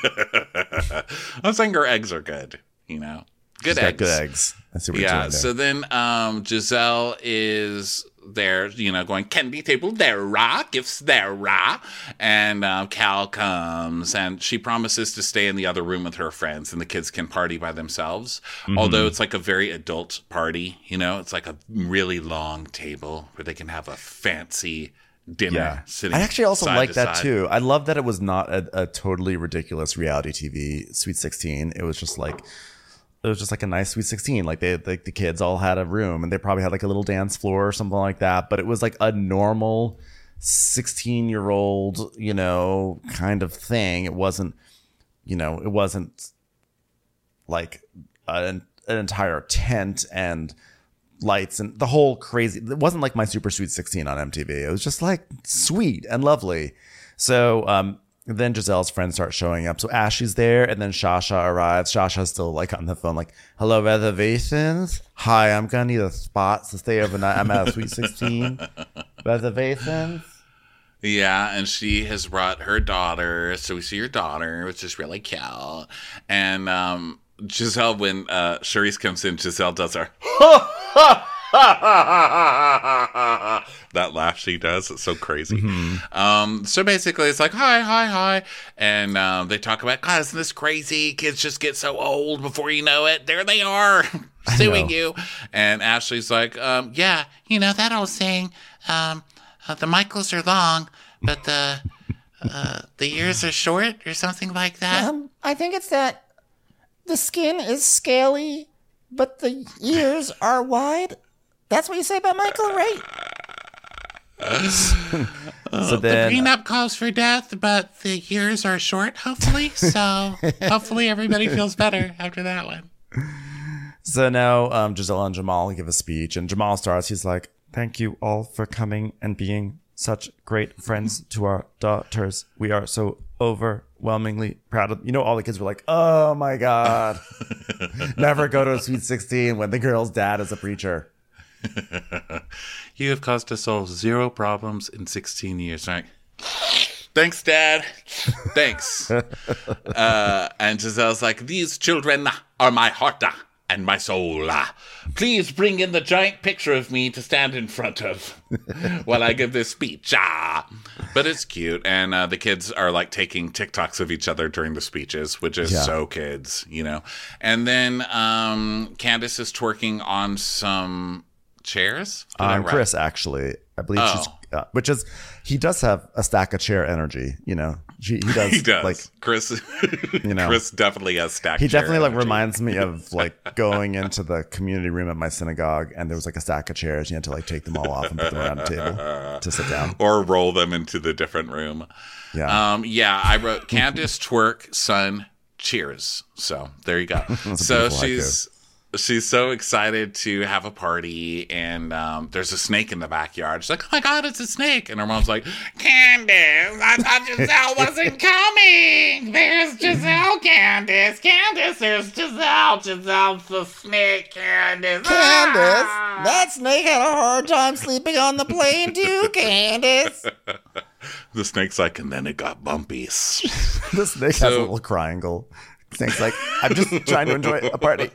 I'm saying her eggs are good. Good She's eggs. Got good eggs. I see what you're doing there. So then Giselle is there, going, candy table there, gifts there, and Cal comes and she promises to stay in the other room with her friends and the kids can party by themselves. Mm-hmm. Although it's like a very adult party, it's like a really long table where they can have a fancy dinner sitting. I actually also like that side. too. I love that it was not a totally ridiculous reality TV Sweet 16. It was just like a nice Sweet 16. Like the kids all had a room and they probably had like a little dance floor or something like that. But it was like a normal 16-year-old, kind of thing. It wasn't like an entire tent and lights and the whole crazy. It wasn't like my Super Sweet 16 on MTV. It was just like sweet and lovely. So then Giselle's friends start showing up. So Ashley's there and then Shasha arrives. Shasha's still like on the phone like, hello, reservations? Hi, I'm gonna need a spot to stay overnight. I'm at a Sweet 16. Reservations? Yeah, and she has brought her daughter. So we see her daughter, which is really cute. And Giselle, when Charisse comes in, Giselle does her that laugh she does. It's so crazy. Mm-hmm. So basically it's like, hi. And they talk about, God, isn't this crazy? Kids just get so old before you know it. There they are suing you. And Ashley's like, yeah, that old saying, the Michaels are long, but the years are short or something like that. I think it's that the skin is scaly, but the ears are wide. That's what you say about Michael, right? So then, the prenup calls for death, but the years are short, hopefully. So hopefully everybody feels better after that one. So now Giselle and Jamal give a speech, and Jamal starts. He's like, "Thank you all for coming and being such great friends to our daughters. We are so overwhelmingly proud of." All the kids were like, "Oh my God." Never go to a Sweet 16 when the girl's dad is a preacher. You have caused us all 0 problems in 16 years, right? Thanks, Dad. Thanks. And Giselle's like, "These children are my heart and my soul. Please bring in the giant picture of me to stand in front of while I give this speech." But it's cute. And the kids are like taking TikToks of each other during the speeches, which is so kids, And then Candace is twerking on some chairs. Chris, actually, I believe she's, he does have a stack of chair energy, he does. He does. Like, Chris, Chris definitely has stack. He definitely like reminds me of like going into the community room at my synagogue, and there was like a stack of chairs. You had to like take them all off and put them around the table to sit down, or roll them into the different room. Yeah. I wrote Candace twerk, son, cheers. So there you go. So she's so excited to have a party, and there's a snake in the backyard. She's like, "Oh my God, it's a snake!" And her mom's like, "Candace, I thought Giselle wasn't coming. There's Giselle, Candace, there's Giselle. Giselle's the snake, Candace." Candace, that snake had a hard time sleeping on the plane too, Candace. The snake's like, "And then it got bumpy." The snake has a little triangle. Snake's like, "I'm just trying to enjoy a party."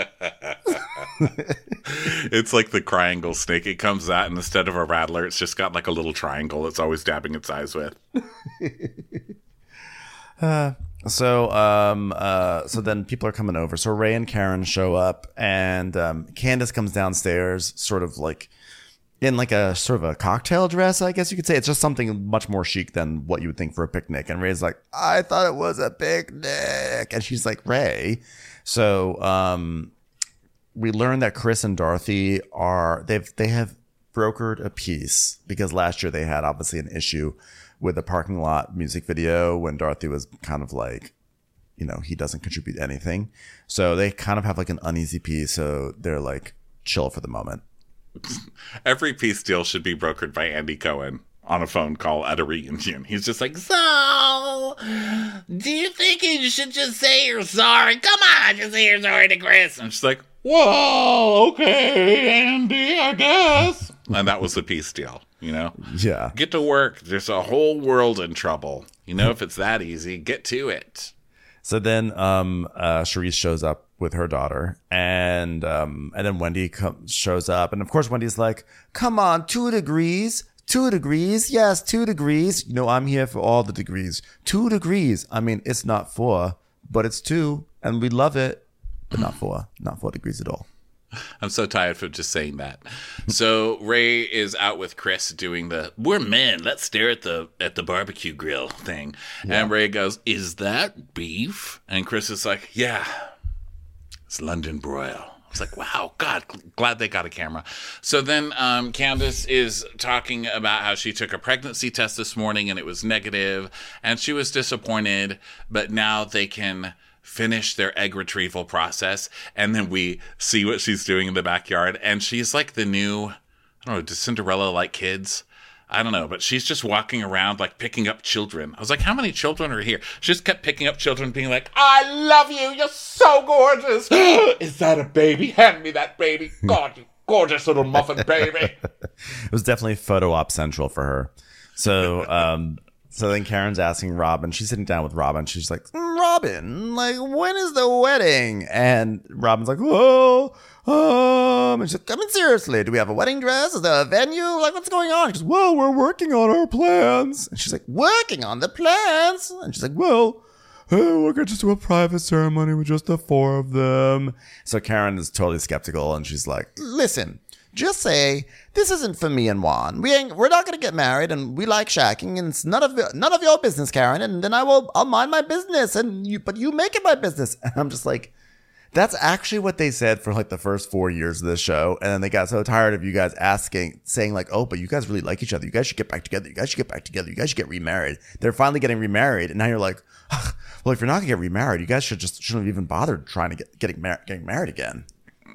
It's like the triangle snake. It comes out, and instead of a rattler, it's just got like a little triangle it's always dabbing its eyes with. So then people are coming over. So Ray and Karen show up, and Candace comes downstairs, sort of like in like a sort of a cocktail dress, I guess you could say. It's just something much more chic than what you would think for a picnic. And Ray's like, "I thought it was a picnic." And she's like, "Ray." So we learned that Chris and Dorothy they have brokered a peace, because last year they had obviously an issue with the parking lot music video when Dorothy was kind of like, he doesn't contribute anything. So they kind of have like an uneasy peace. So they're like chill for the moment. Every peace deal should be brokered by Andy Cohen on a phone call at a reunion. He's just like, "So, do you think you should just say you're sorry? Come on, just say you're sorry to Chris." And she's like, "Whoa, okay, Andy, I guess." And that was the peace deal, Yeah. Get to work. There's a whole world in trouble. If it's that easy, get to it. So then Charisse shows up with her daughter, and then Wendy shows up, and of course Wendy's like, "Come on, 2 degrees, 2 degrees, yes, 2 degrees. I'm here for all the degrees. 2 degrees. I mean, it's not 4, but it's 2, and we love it, but not 4 degrees at all." I'm so tired from just saying that. So Ray is out with Chris doing the "we're men, let's stare at the barbecue grill" thing. Yeah. And Ray goes, "Is that beef?" And Chris is like, "Yeah, it's London broil." It's like, wow, God, glad they got a camera. So then Candace is talking about how she took a pregnancy test this morning and it was negative, and she was disappointed, but now they can finish their egg retrieval process. And then we see what she's doing in the backyard, and she's like the new, I don't know, does Cinderella like kids? I don't know, but she's just walking around like picking up children. I was like, how many children are here? She just kept picking up children, being like, "I love you, you're so gorgeous. Is that a baby? Hand me that baby. God, you gorgeous little muffin baby." It was definitely photo op central for her. So so then Karen's asking Robin, she's sitting down with Robin, she's like, "Robin, like, when is the wedding?" And Robin's like, "Oh, and she's like, I mean, seriously, do we have a wedding dress? Is there a venue? Like, what's going on?" She goes, "Well, we're working on our plans." And she's like, "Working on the plans?" And she's like, "Well, we're going to just do a private ceremony with just the 4 of them." So Karen is totally skeptical, and she's like, "Listen, just say this isn't for me and Juan. We're not going to get married, and we like shacking, and it's none of your business, Karen. And then I'll mind my business, but you make it my business." And I'm just like, that's actually what they said for like the first 4 years of this show. And then they got so tired of you guys saying like, "Oh, but you guys really like each other. You guys should get back together. You guys should get back together. You guys should get remarried." They're finally getting remarried. And now you're like, well, if you're not going to get remarried, you guys shouldn't have even bothered trying to getting married again.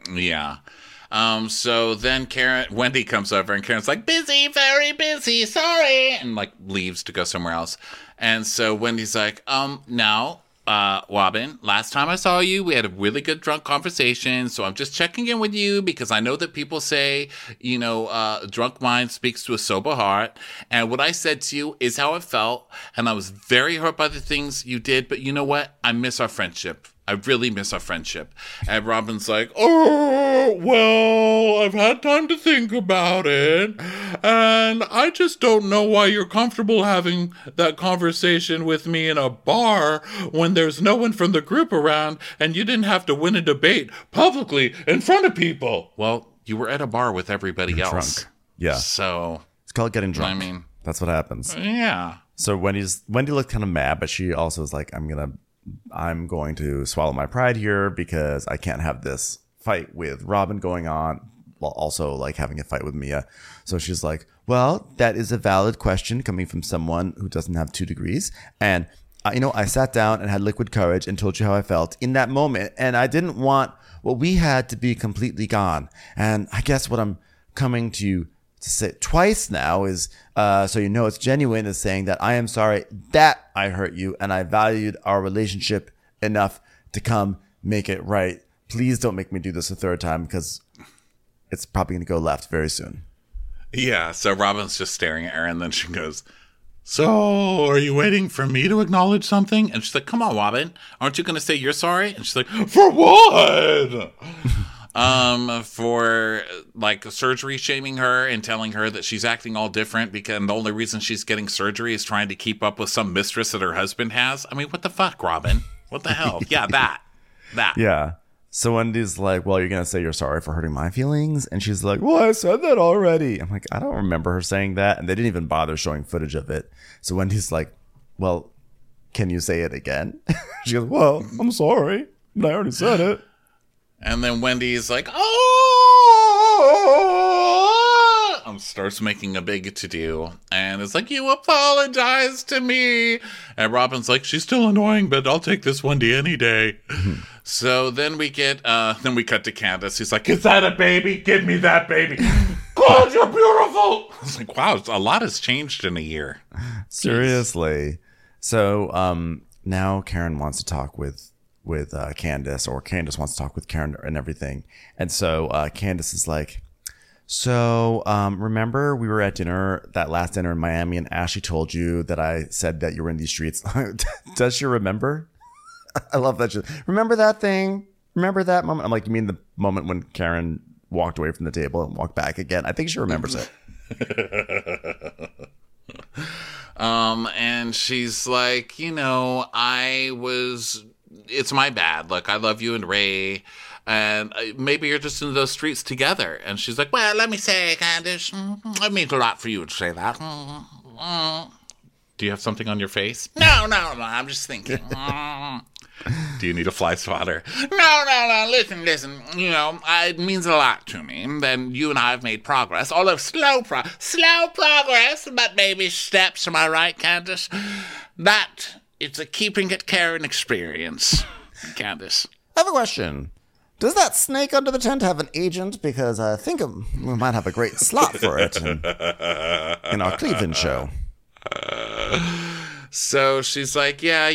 Yeah. So then Wendy comes over and Karen's like, busy, very busy, sorry. And like leaves to go somewhere else. And so Wendy's like, now, Robin, last time I saw you, we had a really good drunk conversation. So I'm just checking in with you because I know that people say, a drunk mind speaks to a sober heart. And what I said to you is how it felt. And I was very hurt by the things you did. But you know what? I miss our friendship. I really miss our friendship. And Robin's like, oh, well, I've had time to think about it. And I just don't know why you're comfortable having that conversation with me in a bar when there's no one from the group around and you didn't have to win a debate publicly in front of people. Well, you were at a bar with everybody else. Drunk. Yeah. So It's called getting drunk. I mean, that's what happens. yeah. So Wendy looked kind of mad, but she also was like, I'm going to swallow my pride here because I can't have this fight with Robin going on while also like having a fight with Mia. So she's like, well, that is a valid question coming from someone who doesn't have 2 degrees. And, I sat down and had liquid courage and told you how I felt in that moment. And I didn't want what we had to be completely gone. And I guess what I'm coming to say twice now is so it's genuine, is saying that I am sorry that I hurt you and I valued our relationship enough to come make it right. Please don't make me do this a third time because it's probably going to go left very soon. Yeah, so Robin's just staring at her and then she goes, so are you waiting for me to acknowledge something? And she's like, come on, Robin, aren't you going to say you're sorry? And she's like, for what? For like surgery shaming her and telling her that she's acting all different because the only reason she's getting surgery is trying to keep up with some mistress that her husband has. I mean, what the fuck, Robin? What the hell? Yeah, that. Yeah. So Wendy's like, well, you're going to say you're sorry for hurting my feelings? And she's like, well, I said that already. I'm like, I don't remember her saying that. And they didn't even bother showing footage of it. So Wendy's like, well, can you say it again? She goes, well, I'm sorry. I already said it. And then Wendy's like, starts making a big to-do. And it's like, you apologize to me. And Robin's like, she's still annoying, but I'll take this Wendy any day. So then we cut to Candace. He's like, is that a baby? Give me that baby. God, you're beautiful. I was like, wow, a lot has changed in a year. Seriously. So now Karen wants to talk with Candace, or Candace wants to talk with Karen and everything. And so Candace is like, so remember we were at dinner, that last dinner in Miami, and Ashley told you that I said that you were in these streets. Does she remember? I love that. Remember that thing? Remember that moment? I'm like, you mean the moment when Karen walked away from the table and walked back again? I think she remembers it. And she's like, it's my bad. Look, I love you and Ray, and maybe you're just in those streets together. And she's like, well, let me say, Candace, it means a lot for you to say that. Do you have something on your face? No, I'm just thinking. Do you need a fly swatter? No, listen. It means a lot to me. Then you and I have made progress, although slow progress, but baby steps. Am I right, Candace? That it's a keeping it Karen experience, Candace. I have a question. Does that snake under the tent have an agent? Because I think we might have a great slot for it in our Cleveland show. So she's like, yeah,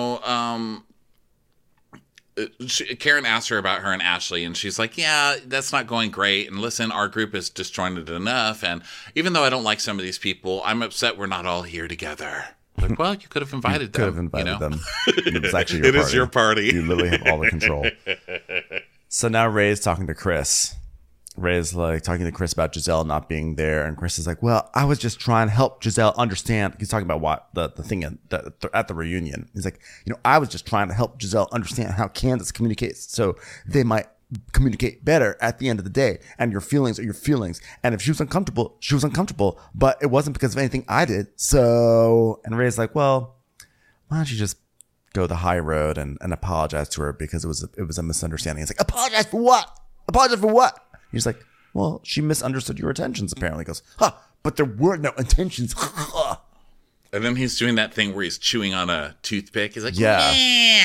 Karen asked her about her and Ashley, and she's like, yeah, that's not going great. And listen, our group is disjointed enough. And even though I don't like some of these people, I'm upset we're not all here together. Like, well, you could have invited them. Could have invited them. It was actually your party. It is your party. You literally have all the control. So now Ray's talking to Chris. Ray's like talking to Chris about Giselle not being there. And Chris is like, well, I was just trying to help Giselle understand. He's talking about what the thing at the reunion. He's like, I was just trying to help Giselle understand how Candace communicates so they might communicate better at the end of the day. And your feelings are your feelings. And if she was uncomfortable, she was uncomfortable. But it wasn't because of anything I did. So, and Ray's like, well, why don't you just go the high road and apologize to her because it was a misunderstanding. He's like, apologize for what? Apologize for what? He's like, well, she misunderstood your intentions, apparently. He goes, but there were no intentions. And then he's doing that thing where he's chewing on a toothpick. He's like, yeah.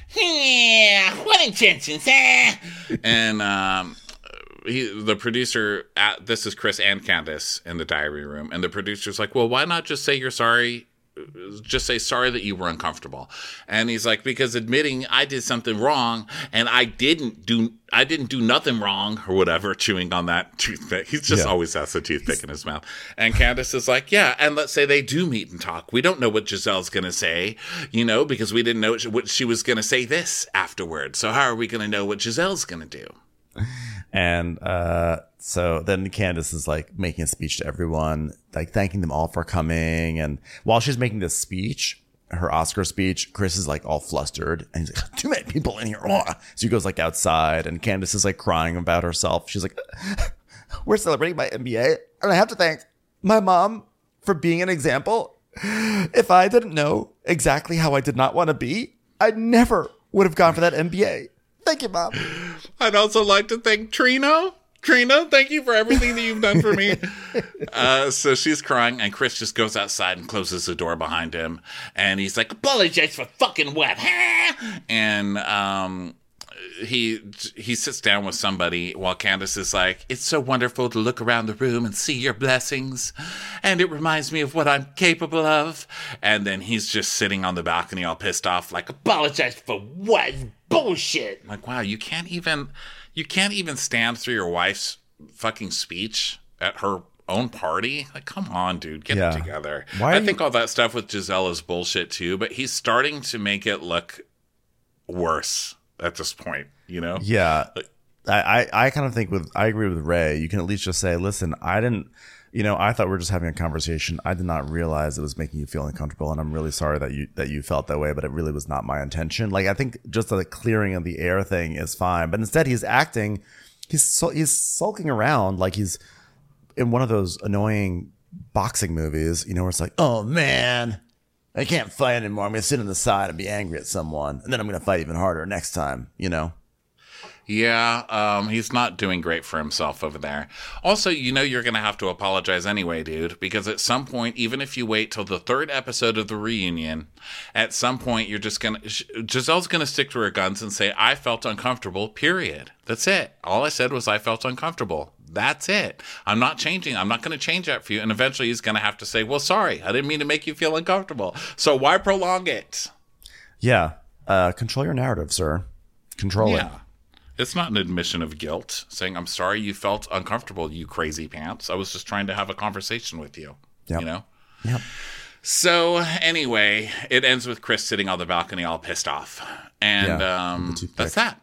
What intentions, And the producer, this is Chris and Candace in the diary room, and the producer's like, well, why not just say you're sorry? Just say sorry that you were uncomfortable. And he's like, because admitting I did something wrong and I didn't do nothing wrong or whatever, chewing on that toothpick. He just always has a toothpick in his mouth. And Candace is like, yeah, and let's say they do meet and talk. We don't know what Giselle's going to say, because we didn't know what she was going to say this afterward. So how are we going to know what Giselle's going to do? And so then Candace is like making a speech to everyone, like thanking them all for coming. And while she's making this speech, her Oscar speech, Chris is like all flustered and he's like, too many people in here. So he goes like outside and Candace is like crying about herself. She's like, we're celebrating my MBA and I have to thank my mom for being an example. If I didn't know exactly how I did not want to be, I never would have gone for that MBA. Thank you, Mom. I'd also like to thank Trina. Trina, thank you for everything that you've done for me. So she's crying, and Chris just goes outside and closes the door behind him. And he's like, apologize for fucking what? And he sits down with somebody while Candace is like, it's so wonderful to look around the room and see your blessings. And it reminds me of what I'm capable of. And then he's just sitting on the balcony all pissed off, like, apologize for what? Bullshit. Like, wow, you can't even stand through your wife's fucking speech at her own party. Like, come on, dude, get it together. I think all that stuff with Giselle is bullshit too, but he's starting to make it look worse at this point, Yeah. I kind of think I agree with Ray. You can at least just say, listen, I didn't, I thought we were just having a conversation. I did not realize it was making you feel uncomfortable. And I'm really sorry that you felt that way, but it really was not my intention. Like, I think just the clearing of the air thing is fine. But instead he's acting, he's sulking around like he's in one of those annoying boxing movies, where it's like, oh man, I can't fight anymore. I'm going to sit on the side and be angry at someone. And then I'm going to fight even harder next time, Yeah, he's not doing great for himself over there. Also, you're going to have to apologize anyway, dude, because at some point, even if you wait till the third episode of the reunion, at some point you're just going to, Giselle's going to stick to her guns and say, I felt uncomfortable, period. That's it. All I said was I felt uncomfortable. That's it. I'm not changing. I'm not going to change that for you. And eventually he's going to have to say, well, sorry, I didn't mean to make you feel uncomfortable. So why prolong it? Yeah. Control your narrative, sir. Control it. It's not an admission of guilt saying, I'm sorry you felt uncomfortable, you crazy pants. I was just trying to have a conversation with you, Yep. So anyway, it ends with Chris sitting on the balcony all pissed off. And that's that.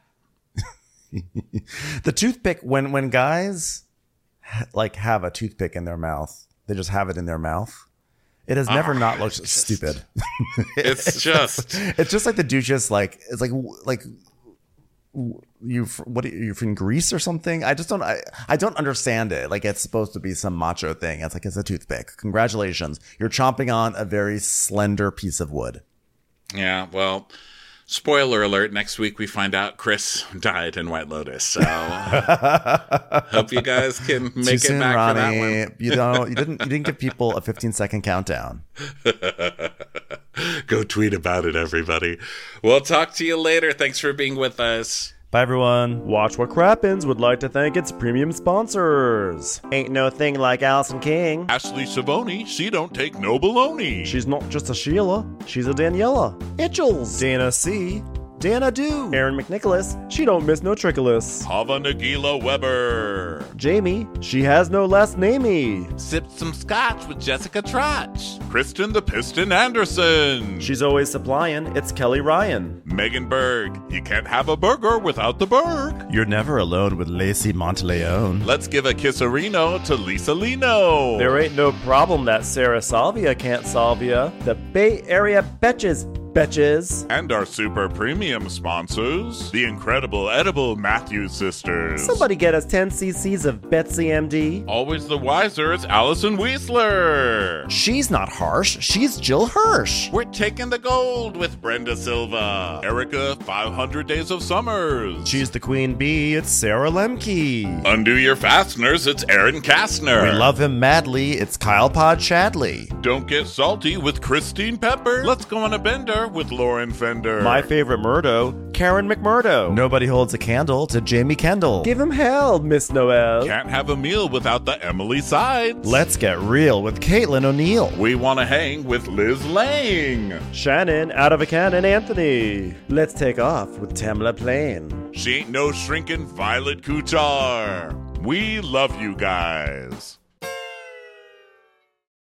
The toothpick, when guys like have a toothpick in their mouth, they just have it in their mouth. It has never not looked stupid. It's just like the dude just like, it's like you're from Greece or something. I don't understand it. Like, it's supposed to be some macho thing. It's like, it's a toothpick. Congratulations. You're chomping on a very slender piece of wood. Yeah. Well, spoiler alert, next week we find out Chris died in White Lotus. So hope you guys can make it back Ronnie. For that one. You didn't give people a 15-second countdown. Go tweet about it, everybody. We'll talk to you later. Thanks for being with us. Bye, everyone. Watch What Crappens would like to thank its premium sponsors. Ain't no thing like Allison King. Ashley Savoni, she don't take no baloney. She's not just a Sheila, she's a Daniela. Itchels. Dana C. Dana Do. Aaron McNicholas, she don't miss no trickolas. Hava Nagila Weber. Jamie, she has no last namey. Sipped some scotch with Jessica Trotch. Kristen the Piston Anderson. She's always supplying, it's Kelly Ryan. Megan Berg, you can't have a burger without the Berg. You're never alone with Lacey Monteleone. Let's give a kisserino to Lisa Lino. There ain't no problem that Sarah Salvia can't solve ya. The Bay Area Betches. And our super premium sponsors, the incredible edible Matthews sisters. Somebody get us 10 cc's of Betsy MD. Always the wiser is Allison Weisler. She's not harsh. She's Jill Hirsch. We're taking the gold with Brenda Silva. Erica, 500 Days of Summers. She's the queen bee. It's Sarah Lemke. Undo your fasteners. It's Aaron Kastner. We love him madly. It's Kyle Pod Shadley. Don't get salty with Christine Pepper. Let's go on a bender. Fender with Lauren Fender. My favorite Murdo, Karen McMurdo. Nobody holds a candle to Jamie Kendall. Give him hell, Miss Noel. Can't have a meal without the Emily Sides. Let's get real with Caitlin O'Neill. We want to hang with Liz Lang. Shannon, out of a cannon, Anthony. Let's take off with Tamla Plain. She ain't no shrinking Violet Kuchar. We love you guys.